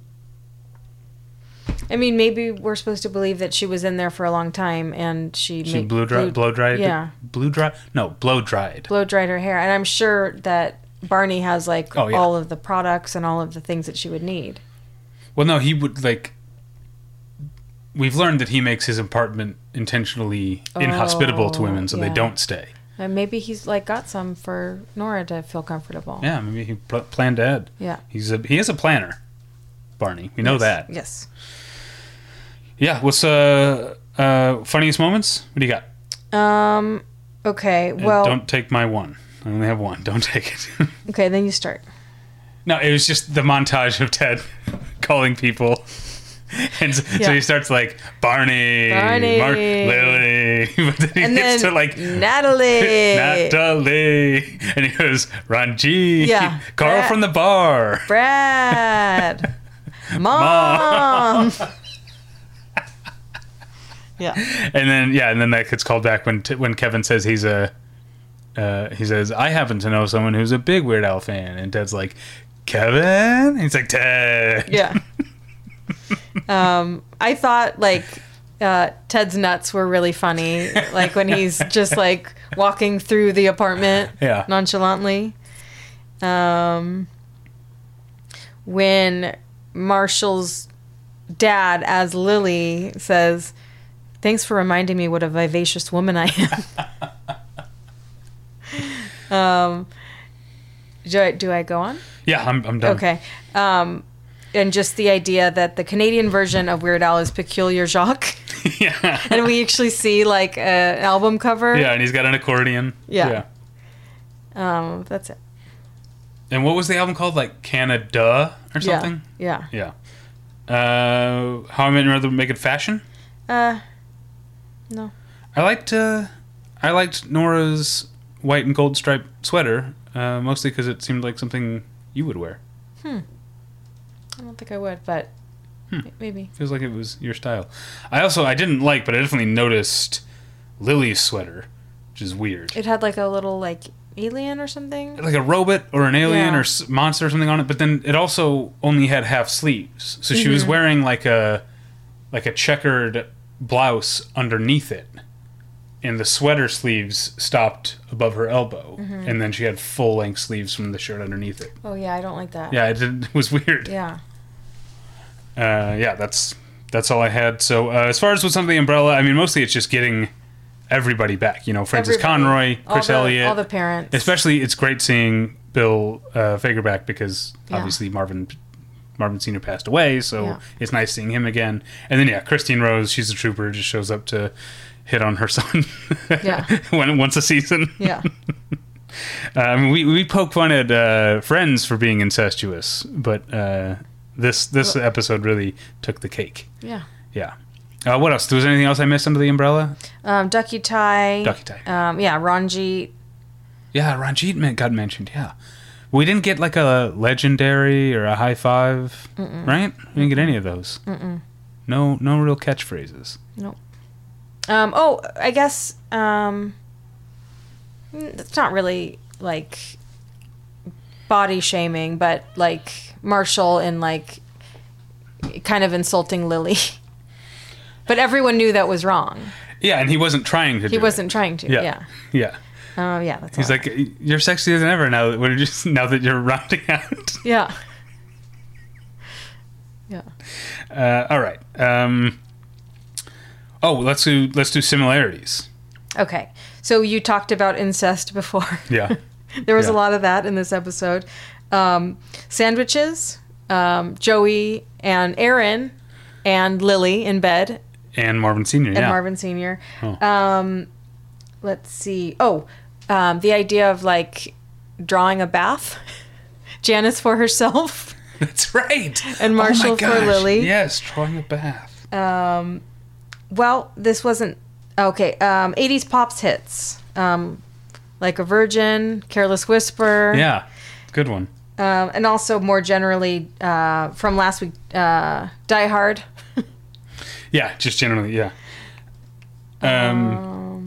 I mean, maybe we're supposed to believe that she was in there for a long time and she She ma- blew dry, blow dried. Yeah, Blue dry. No, blow dried. blow dried her hair, and I'm sure that Barney has like Oh, yeah. all of the products and all of the things that she would need. Well, no, he would like. We've learned that he makes his apartment intentionally inhospitable to women, so yeah. they don't stay. And maybe he's like got some for Nora to feel comfortable. Yeah, maybe he pl- planned ahead. Yeah. He's a he is a planner, Barney. We know Yes. that. Yes. Yeah. What's uh uh funniest moments? What do you got? Um. Okay. And Well. don't take my one. I only have one. Don't take it. Okay, then you start. No, it was just the montage of Ted calling people. And so, Yeah. so he starts like, Barney, Barney. Mark, Lily. But then he And gets then to like, Natalie. Natalie. And he goes, Ranji. Yeah. Carl Brad. from the bar. Brad. Mom. Yeah. And then, yeah, and then that gets called back when when Kevin says he's a, uh, he says, I happen to know someone who's a big Weird Al fan. And Ted's like, Kevin? And he's like, Ted. Yeah. um, I thought like uh, Ted's nuts were really funny. Like when he's just like walking through the apartment Yeah. nonchalantly. Um, when Marshall's dad, as Lily, says, "Thanks for reminding me what a vivacious woman I am." um, do I, do I go on? Yeah, I'm, I'm done. Okay. Um, and just the idea that the Canadian version of Weird Al is Peculiar Jacques. Yeah. And we actually see like an album cover. Yeah, and he's got an accordion. Yeah. Um, that's it. And what was the album called? Like Canada or something? Yeah. Yeah. Uh, How I Met Your Mother Make It Fashion? Yeah. Uh, no. I liked uh, I liked Nora's white and gold striped sweater, uh, mostly because it seemed like something you would wear. I don't think I would, but Hmm. maybe. Feels like it was your style. I also, I didn't like, but I definitely noticed Lily's sweater, which is weird. It had like a little like alien or something. Like a robot or an alien Yeah. or s- monster or something on it, but then it also only had half sleeves. So she was Mm-hmm. wearing like a like a checkered blouse underneath it. And the sweater sleeves stopped above her elbow. Mm-hmm. And then she had full-length sleeves from the shirt underneath it. Oh yeah, I don't like that. Yeah, it, did, it was weird. Yeah. Uh, yeah, that's that's all I had. So uh, as far as what's under the umbrella, I mean, mostly it's just getting everybody back. You know, Francis Everybody. Conroy, Chris all the, Elliott. all the parents. Especially, it's great seeing Bill uh, Fager back because Yeah. obviously Marvin Marvin Senior passed away, so Yeah. it's nice seeing him again. And then yeah, Christine Rose, she's a trooper, just shows up to hit on her son. Yeah. when once a season. Yeah. Um, we we poke fun at uh, Friends for being incestuous, but uh, this this Well- episode really took the cake. Yeah. Yeah. Uh, what else? Was there anything else I missed under the umbrella? Um, Ducky Tie. Ducky Tie. Um, yeah, Ranjit. Yeah, Ranjit men- got mentioned. Yeah, we didn't get like a legendary or a high five, right? We didn't get any of those. Mm-mm. No, no real catchphrases. Nope. Um, oh, I guess um, it's not really like body shaming, but like Marshall and like kind of insulting Lily. But everyone knew that was wrong. Yeah, and he wasn't trying to. He do wasn't it. trying to. Yeah, Yeah. yeah. Oh, yeah. That's He's all. like, you're sexier than ever now. That we're just now that you're rounding out. Yeah. Yeah. Uh, all right. Um, oh, let's do let's do similarities. Okay. So you talked about incest before. Yeah. There was Yeah. a lot of that in this episode. Um, sandwiches, um, Joey and Aaron and Lily in bed, And Marvin Senior. and Yeah. Marvin Senior Oh. Um, let's see. Oh, um, the idea of like drawing a bath. Janice for herself. That's right. And Oh my Marshall for gosh. Lily. Yes, drawing a bath. Um, well, this wasn't okay. Um, eighties pops hits, um, like a Virgin, Careless Whisper. Yeah, good one. Um, and also more generally uh, from last week, uh, Die Hard. Yeah, just generally, yeah. Um,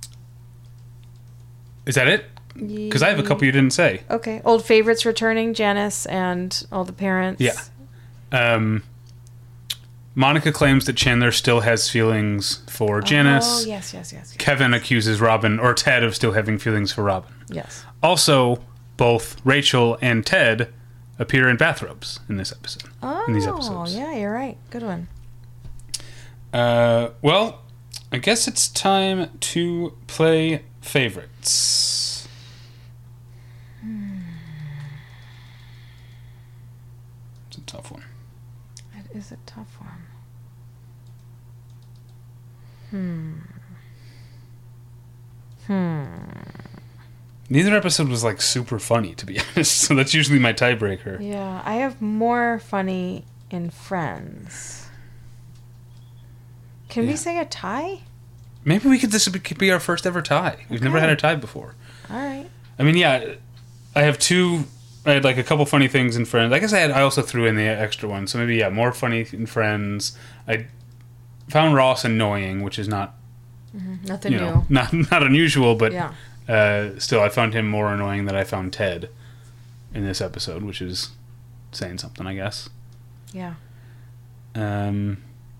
is that it? Because I have a couple you didn't say. Okay, old favorites returning, Janice and all the parents. Yeah. Um, Monica claims that Chandler still has feelings for Janice. Oh yes, yes, yes, yes. Kevin accuses Robin or Ted of still having feelings for Robin. Yes. Also, both Rachel and Ted appear in bathrobes in this episode. Oh, in these episodes. yeah, you're right. Good one. Uh, well, I guess it's time to play favorites. It's a tough one. It is a tough one. Hmm. Hmm. Neither episode was like super funny, to be honest. So that's usually my tiebreaker. Yeah, I have more funny in Friends. Can Yeah. we say a tie? Maybe we could. This could be our first ever tie. We've never Okay. had a tie before. All right. I mean, yeah, I have two. I had like a couple funny things in Friends. I guess I had. I also threw in the extra one. So maybe yeah, more funny in Friends. I found Ross annoying, which is not Nothing you new. know not not unusual, but Yeah. uh, still, I found him more annoying than I found Ted in this episode, which is saying something, I guess. Yeah. Um.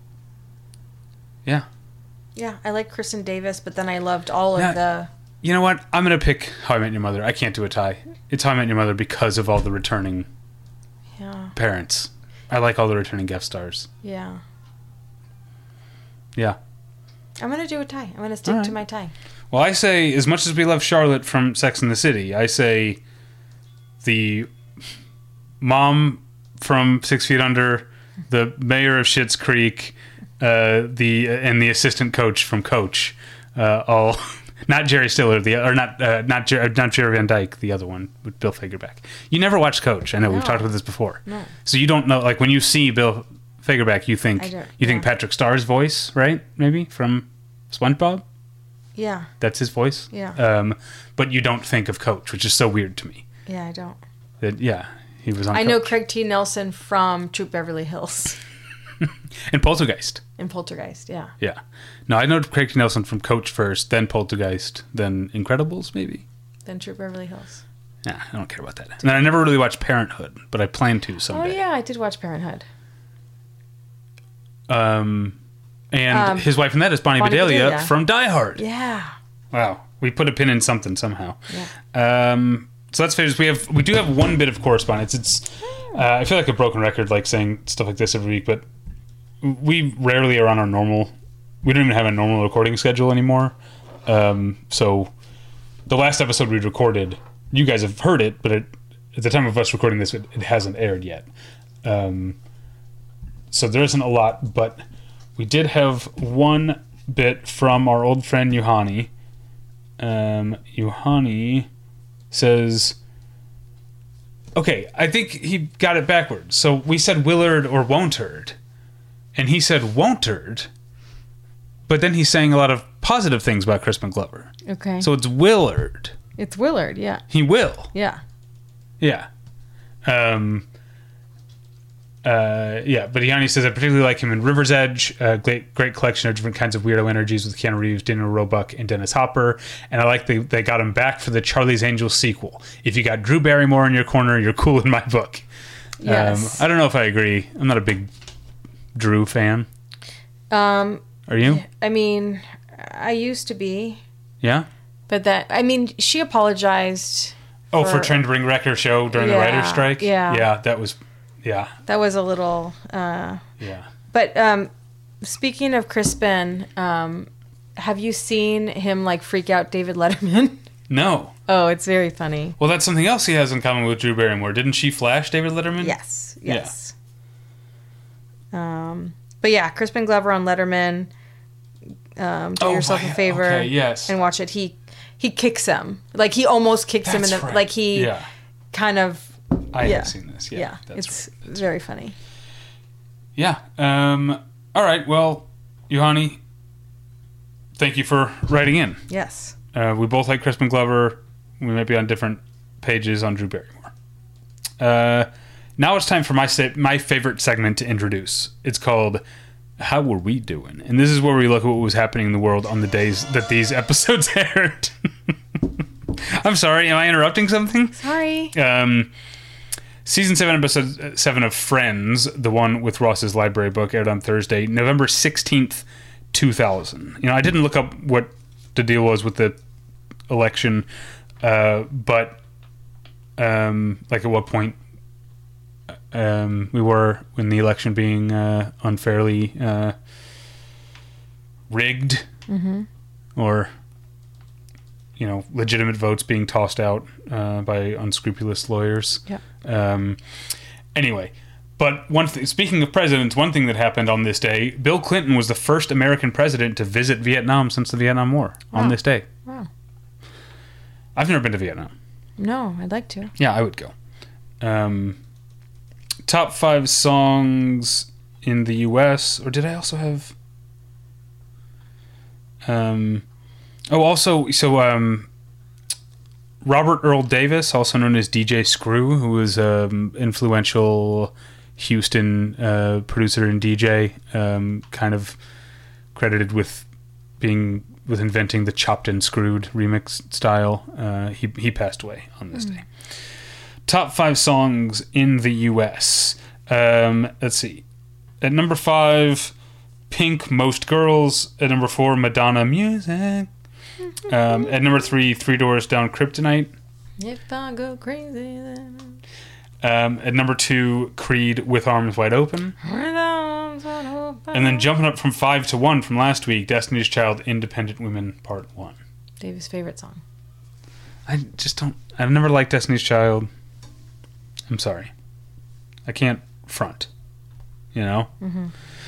Yeah. Yeah, I like Kristen Davis, but then I loved all of Yeah. the... You know what? I'm gonna pick How I Met Your Mother. I can't do a tie. It's How I Met Your Mother because of all the returning Yeah. parents. I like all the returning guest stars. Yeah. Yeah. I'm going to do a tie. I'm going to stick All to right. my tie. Well, I say, as much as we love Charlotte from Sex and the City, I say the mom from Six Feet Under, the mayor of Schitt's Creek, uh, the and the assistant coach from Coach, uh, all not Jerry Stiller, the or not uh, not Jer- not Jerry Van Dyke, the other one with Bill Fagerback. You never watched Coach. I know we've No. talked about this before. No. So you don't know, like when you see Bill Fagerback, you think I don't- you think yeah. Patrick Starr's voice, right? Maybe from SpongeBob. Yeah. That's his voice. Yeah. Um, but you don't think of Coach, which is so weird to me. Yeah, I don't. That yeah, he was on. I know Coach. Craig T. Nelson from Troop Beverly Hills And Poltergeist. and Poltergeist. Yeah. Yeah. No, I know Craig T. Nelson from Coach first, then Poltergeist, then Incredibles, maybe. Then Troop Beverly Hills. Nah, I don't care about that. And then I never really watched Parenthood, but I plan to Oh, someday. yeah, I did watch Parenthood. Um, and Um, his wife in that is Bonnie, Bonnie Bedelia, Bedelia. from Die Hard. Yeah. Wow, we put a pin in something somehow. Yeah. Um, so that's favorites. We have we do have one bit of correspondence. It's uh, I feel like a broken record, like saying stuff like this every week, but we rarely are on our normal. We don't even have a normal recording schedule anymore. Um, so the last episode we recorded, you guys have heard it, but it, at the time of us recording this, it, it hasn't aired yet. Um, so there isn't a lot, but we did have one bit from our old friend Yohani. Um, Yohani says, okay, I think he got it backwards. So we said Willard or Wontard, and he said Wontard, but then he's saying a lot of positive things about Crispin Glover. Okay. So it's Willard. it's Willard. Yeah. He will. Yeah. Yeah. Um, uh, yeah, but Yanni says I particularly like him in River's Edge, a great, great collection of different kinds of weirdo energies with Keanu Reeves, Daniel Roebuck, and Dennis Hopper. And I like they, they got him back for the Charlie's Angels sequel. If you got Drew Barrymore in your corner, you're cool in my book. Yes. Um, I don't know if I agree. I'm not a big Drew fan. Um, Are you? I mean, I used to be, Yeah? but that, I mean, she apologized. Oh, for For- trying to bring wreck her show during the Yeah, writer's strike? yeah. Yeah, that was, yeah, That was a little, uh, yeah. but, um, speaking of Crispin, um, have you seen him like freak out David Letterman? No. Oh, it's very funny. Well, that's something else he has in common with Drew Barrymore. Didn't she flash David Letterman? Yes. Yes. Um, but yeah, Crispin Glover on Letterman. Um, do Oh, yourself my- a favor okay, yes. and watch it. He he kicks him like he almost kicks him in That's the right. like he Yeah. kind of I yeah have seen this. Yeah, yeah. that's it's right. it's very funny. Yeah. Um, all right. Well, Yohani, thank you for writing in. Yes. Uh, we both like Crispin Glover. We might be on different pages on Drew Barrymore. Uh, now it's time for my se- my favorite segment to introduce. It's called How Were We Doing? And this is where we look at what was happening in the world on the days that these episodes aired. I'm sorry, am I interrupting something? Sorry. Um, season seven, episode seven of Friends, the one with Ross's library book, aired on Thursday, November sixteenth, two thousand. You know, I didn't look up what the deal was with the election, uh, but um, like at what point um, we were when the election being uh, unfairly uh, rigged, mm-hmm. or you know, legitimate votes being tossed out uh, by unscrupulous lawyers. Yeah. Um, anyway, but one th- speaking of presidents, one thing that happened on this day, Bill Clinton was the first American president to visit Vietnam since the Vietnam War on Wow. this day. Wow. I've never been to Vietnam. No, I'd like to. Yeah, I would go. Um, top five songs in the U S, or did I also have? Um, oh, also, so um, Robert Earl Davis, also known as D J Screw, who was um, influential Houston uh, producer and D J, um, kind of credited with being with inventing the chopped and screwed remix style. Uh, he he passed away on this mm. day. Top five songs in the U S. Um, let's see. At number five, Pink, Most Girls. At number four, Madonna, Music. Um, at number three, Three Doors Down, Kryptonite. If I go crazy, then... Um, at number two, Creed, With Arms Wide Open. With arms wide open. And then jumping up from five to one from last week, Destiny's Child, Independent Women, Part one. Dave's favorite song. I just don't... I've never liked Destiny's Child. I'm sorry. I can't front. You know? Mm-hmm.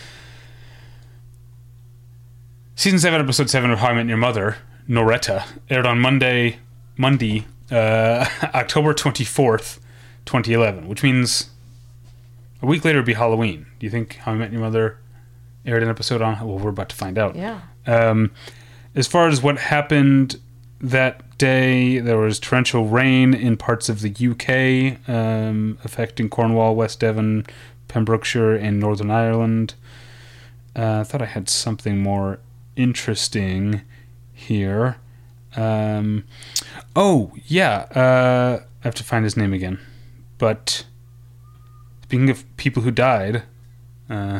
Season seven, episode seven of How I Met Your Mother, Noretta, aired on Monday, Monday, uh, October twenty-fourth, twenty eleven, which means a week later would be Halloween. Do you think How I Met Your Mother aired an episode on? Well, we're about to find out. Yeah. Um, as far as what happened that day, there was torrential rain in parts of the U K, um, affecting Cornwall, West Devon, Pembrokeshire, and Northern Ireland. Uh, I thought I had something more interesting here. Um, oh, yeah. Uh, I have to find his name again. But speaking of people who died, uh,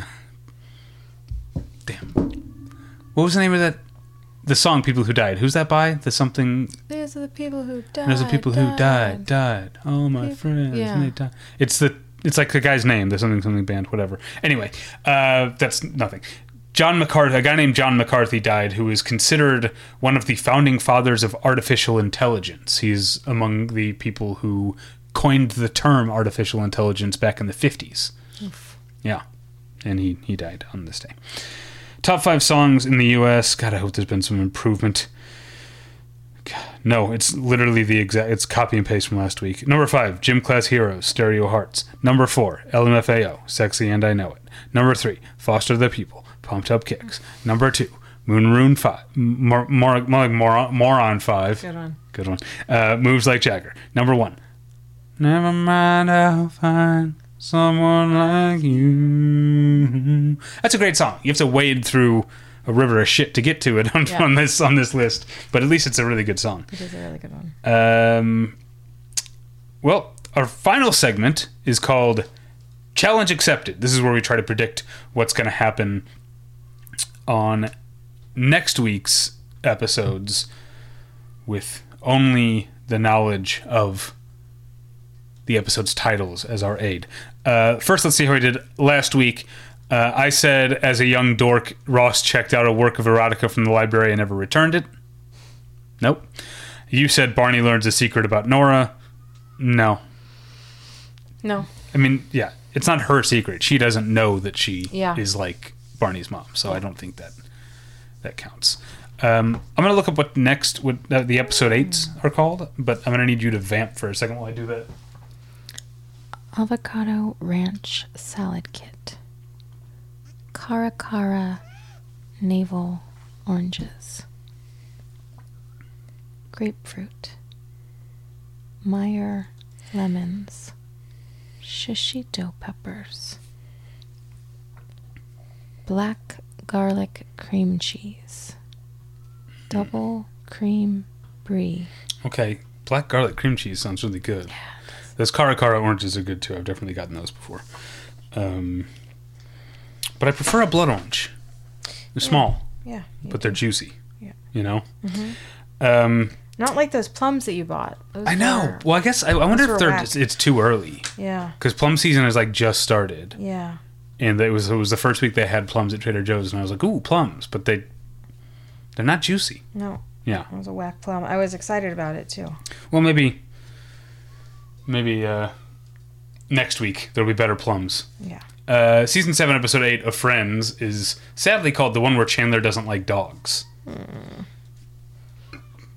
damn. What was the name of that? The song "People Who Died." Who's that by? The something. These are the people who died. There's the people died. who died, died. All my people, friends, yeah. and they died. It's the. It's like the guy's name. The something something band, whatever. Anyway, uh, that's nothing. John McCarthy, a guy named John McCarthy died, who is considered one of the founding fathers of artificial intelligence. He's among the people who coined the term artificial intelligence back in the fifties. Oof. Yeah. And he, he died on this day. Top five songs in the U S. God, I hope there's been some improvement. God, no, it's literally the exact, it's copy and paste from last week. Number five, Gym Class Heroes, Stereo Hearts. Number four, L M F A O, Sexy and I Know It. Number three, Foster the People, Pumped Up Kicks. Number two, Moon Maroon five, more, more, more like Moron, Moron five. Good one. Good one. Uh, Moves Like Jagger. Number one, Never mind, I'll find someone like you. That's a great song. You have to wade through a river of shit to get to it on, yeah. on this on this list, but at least it's a really good song. It is a really good one. Um, well, our final segment is called Challenge Accepted. This is where we try to predict what's going to happen on next week's episodes with only the knowledge of the episode's titles as our aid. Uh, first, let's see how we did last week. Uh, I said, as a young dork, Ross checked out a work of erotica from the library and never returned it. Nope. You said Barney learns a secret about Nora. No. No. I mean, yeah, it's not her secret. She doesn't know that she yeah. is like Barney's mom, so I don't think that that counts. Um, I'm going to look up what next, what uh, the episode eights are called, but I'm going to need you to vamp for a second while I do that. Avocado Ranch Salad Kit. Cara Cara Navel Oranges. Grapefruit. Meyer Lemons. Shishito Peppers. Black Garlic Cream Cheese. Double Cream Brie. Okay, black garlic cream cheese sounds really good. Yeah. Those Cara Cara oranges are good too. I've definitely gotten those before. Um, but I prefer a blood orange. They're yeah. small. Yeah. But they're juicy. Yeah. You know? Mm-hmm. Um, Not like those plums that you bought. Those I know. were, well, I guess I, I wonder if they're just, it's too early. Yeah. Because plum season has like just started. Yeah. And it was it was the first week they had plums at Trader Joe's, and I was like, ooh, plums. But they, they're not juicy. No. Yeah. It was a whack plum. I was excited about it too. Well, maybe... Maybe uh, next week there'll be better plums. Yeah. Uh, season seven, episode eight of Friends is sadly called the one where Chandler doesn't like dogs. Mm.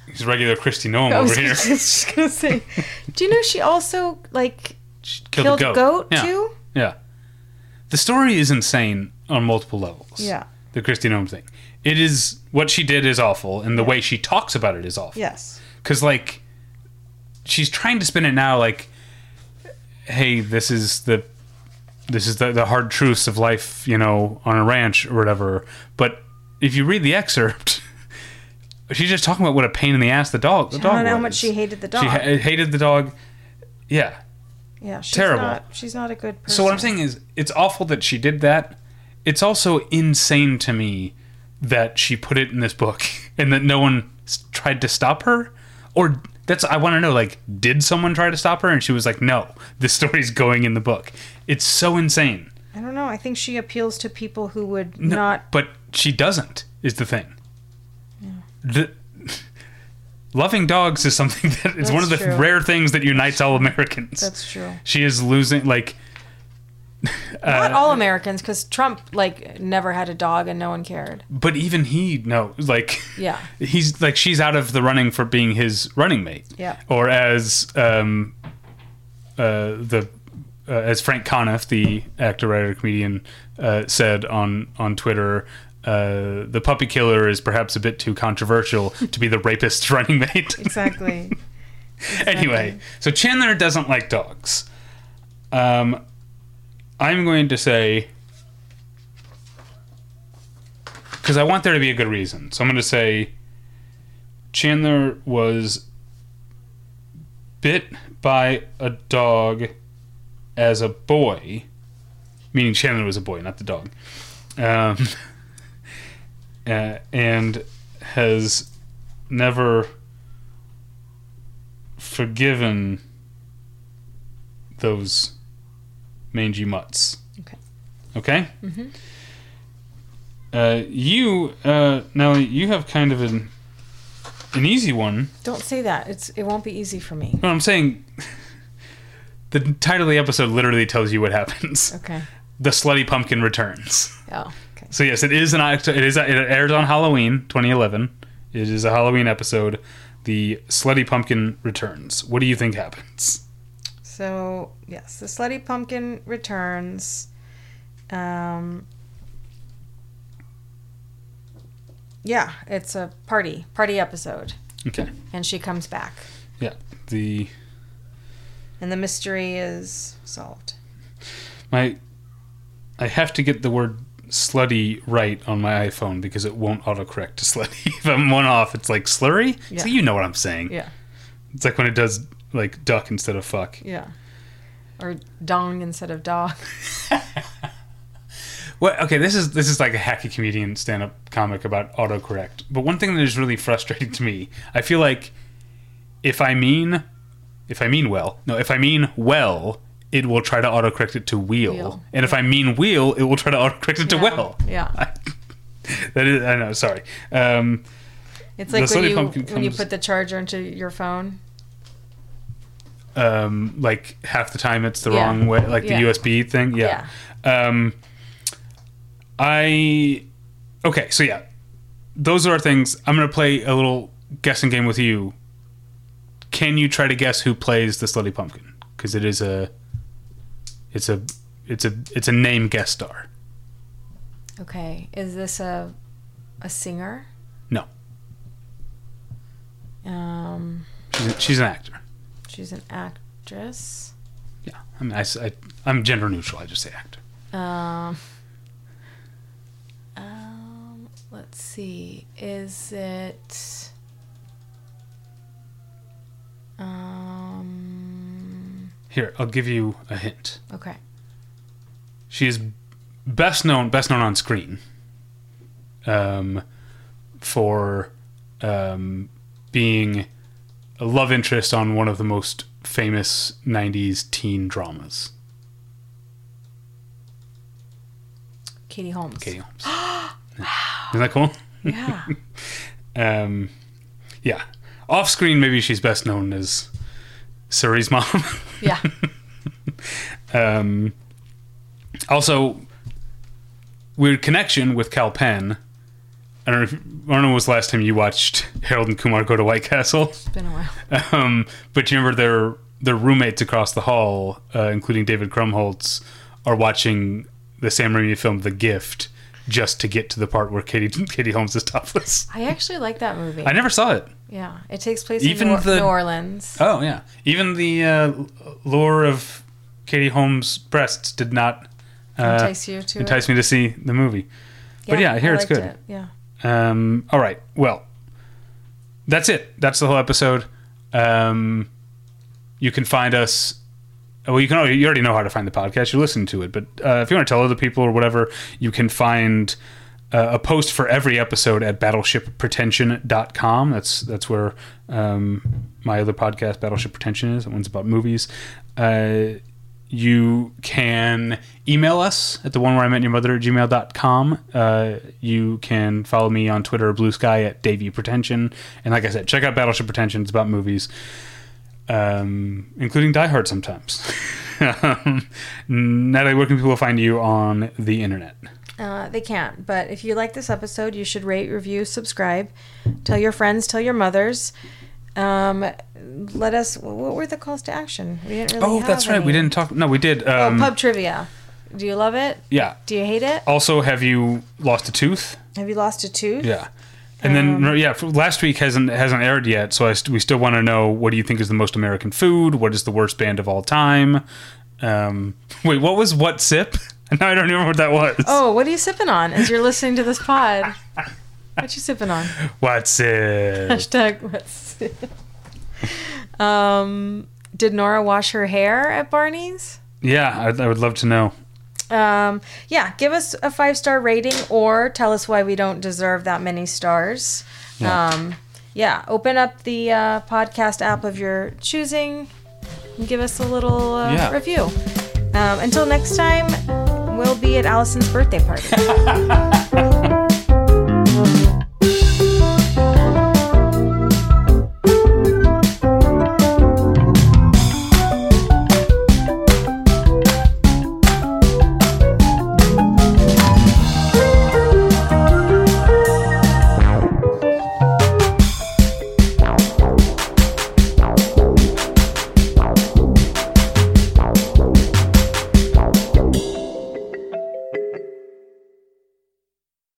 He's regular Christy Noem I was over here. just gonna say, do you know she also like She killed, a a goat, yeah. too? Yeah. The story is insane on multiple levels. Yeah. The Christy Noem thing. It is, what she did is awful, and the Yeah. way she talks about it is awful. Yes. Because, like, she's trying to spin it now like, hey, this is the this is the, the hard truths of life, you know, on a ranch or whatever. But if you read the excerpt, she's just talking about what a pain in the ass the dog the I dog don't know how was. much she hated the dog. She ha- hated the dog. Yeah. yeah, she's terrible. Not, she's not a good person. So what I'm saying is, it's awful that she did that. It's also insane to me that she put it in this book and that no one s- tried to stop her. Or that's I want to know, like, did someone try to stop her? And she was like, no, this story's going in the book. It's so insane. I don't know. I think she appeals to people who would No, not. But she doesn't, is the thing. The, loving dogs is something that is one of the That's true. rare things that unites all Americans. That's true. She is losing, like... Not all Americans, because Trump like never had a dog and no one cared. But even he knows, like, Yeah. he's like, she's out of the running for being his running mate. Yeah. Or as um, uh, the uh, as Frank Conniff, the actor, writer, comedian, uh, said on on Twitter, uh, the puppy killer is perhaps a bit too controversial to be the rapist's running mate. Exactly. Anyway, so Chandler doesn't like dogs. Um, I'm going to say, because I want there to be a good reason. So I'm going to say Chandler was bit by a dog as a boy, meaning Chandler was a boy, not the dog, um, uh, and has never forgiven those mangy mutts. Okay. Okay? Mm-hmm. Uh, you, uh, Nellie, you have kind of an an easy one. Don't say that. It's it won't be easy for me. No, I'm saying the title of the episode literally tells you what happens. Okay. The Slutty Pumpkin returns. Oh. Okay. So yes, it is an act- it is a, it airs on Halloween twenty eleven. It is a Halloween episode. The Slutty Pumpkin returns. What do you think happens? So yes, the Slutty Pumpkin returns. Um. Yeah, it's a party party episode, Okay. and she comes back, Yeah. The and the mystery is solved. my I have to get the word slutty right on my iPhone because it won't autocorrect to slutty. If I'm one off, it's like slurry. Yeah. So you know what I'm saying. Yeah. It's like when it does like duck instead of fuck. Yeah. Or dong instead of dog. Well, okay, this is this is like a hacky comedian stand-up comic about autocorrect. But one thing that is really frustrating to me, I feel like if I mean if I mean well, no, if I mean well, it will try to autocorrect it to wheel. Wheel. And if I mean wheel, it will try to autocorrect it to Yeah. well. Yeah. I, that is I know, sorry. Um It's like The when Slutty you Pumpkin when you comes- put the charger into your phone. um like half the time it's the Yeah. wrong way, like Yeah. the U S B thing. Yeah. Um I okay, so yeah. Those are things. I'm going to play a little guessing game with you. Can you try to guess who plays the Slutty Pumpkin? Cuz it is a it's a it's a it's a name guest star. Okay. Is this a a singer? No. Um, She's, a, she's an actor. she's an actress. Yeah. I mean I, s- I I'm gender neutral. I just say actor. Um, um, let's see. Is it? Um. Here, I'll give you a hint. Okay. She is best known best known on screen um, for um, being a love interest on one of the most famous nineties teen dramas. Katie Holmes. Katie Holmes. Isn't that cool? Yeah. Um, yeah. Off screen, maybe she's best known as Suri's mom. Yeah. Um, also, weird connection with Cal Penn. I don't know if, I don't know when was the last time you watched Harold and Kumar Go to White Castle. It's been a while. Um, but you remember their their roommates across the hall, uh, including David Krumholtz, are watching the Sam Raimi film The Gift just to get to the part where Katie Katie Holmes is topless. I actually like that movie. I never saw it. Yeah, it takes place Even in New, the- New Orleans. Oh yeah, even the uh, lure of Katie Holmes' breasts did not uh, Entice you to entice it? me to see the movie. But yeah, I hear it's liked good. It. Yeah. Um, all right. Well, that's it. That's the whole episode. Um, you can find us. Well, you can. already- You already know how to find the podcast. You're listening to it. But uh, if you want to tell other people or whatever, you can find uh, a post for every episode at battleship pretension dot com. That's that's where um, my other podcast, Battleship Pretension, is. That one's about movies. Uh, you can email us at the one where I met your mother at gmail dot com. Uh, you can follow me on Twitter or Blue Sky at Davey Pretension. And like I said, check out Battleship Pretension. It's about movies, um, including Die Hard sometimes. um, Natalie, where can people find you on the internet? Uh, they can't. But if you like this episode, you should rate, review, subscribe. Tell your friends, tell your mothers. Um, let us. What were the calls to action? We didn't really. Oh, have that's right. any. We didn't talk. No, we did. Oh, Um, pub trivia. Do you love it? Yeah. Do you hate it? Also, have you lost a tooth? Have you lost a tooth? Yeah. And then, yeah, for- last week hasn't hasn't aired yet, so I st- we still want to know, what do you think is the most American food? What is the worst band of all time? Um, wait, what was What Sip? Now I don't remember what that was. Oh, what are you sipping on as you're listening to this pod? What you sipping on? What Sip? Hashtag what's Um, did Nora wash her hair at Barney's? Yeah, I, I would love to know. Um, yeah, give us a five star rating or tell us why we don't deserve that many stars. Yeah. Um, yeah, open up the uh, podcast app of your choosing and give us a little uh, Yeah. review. Um, until next time, we'll be at Allison's birthday party.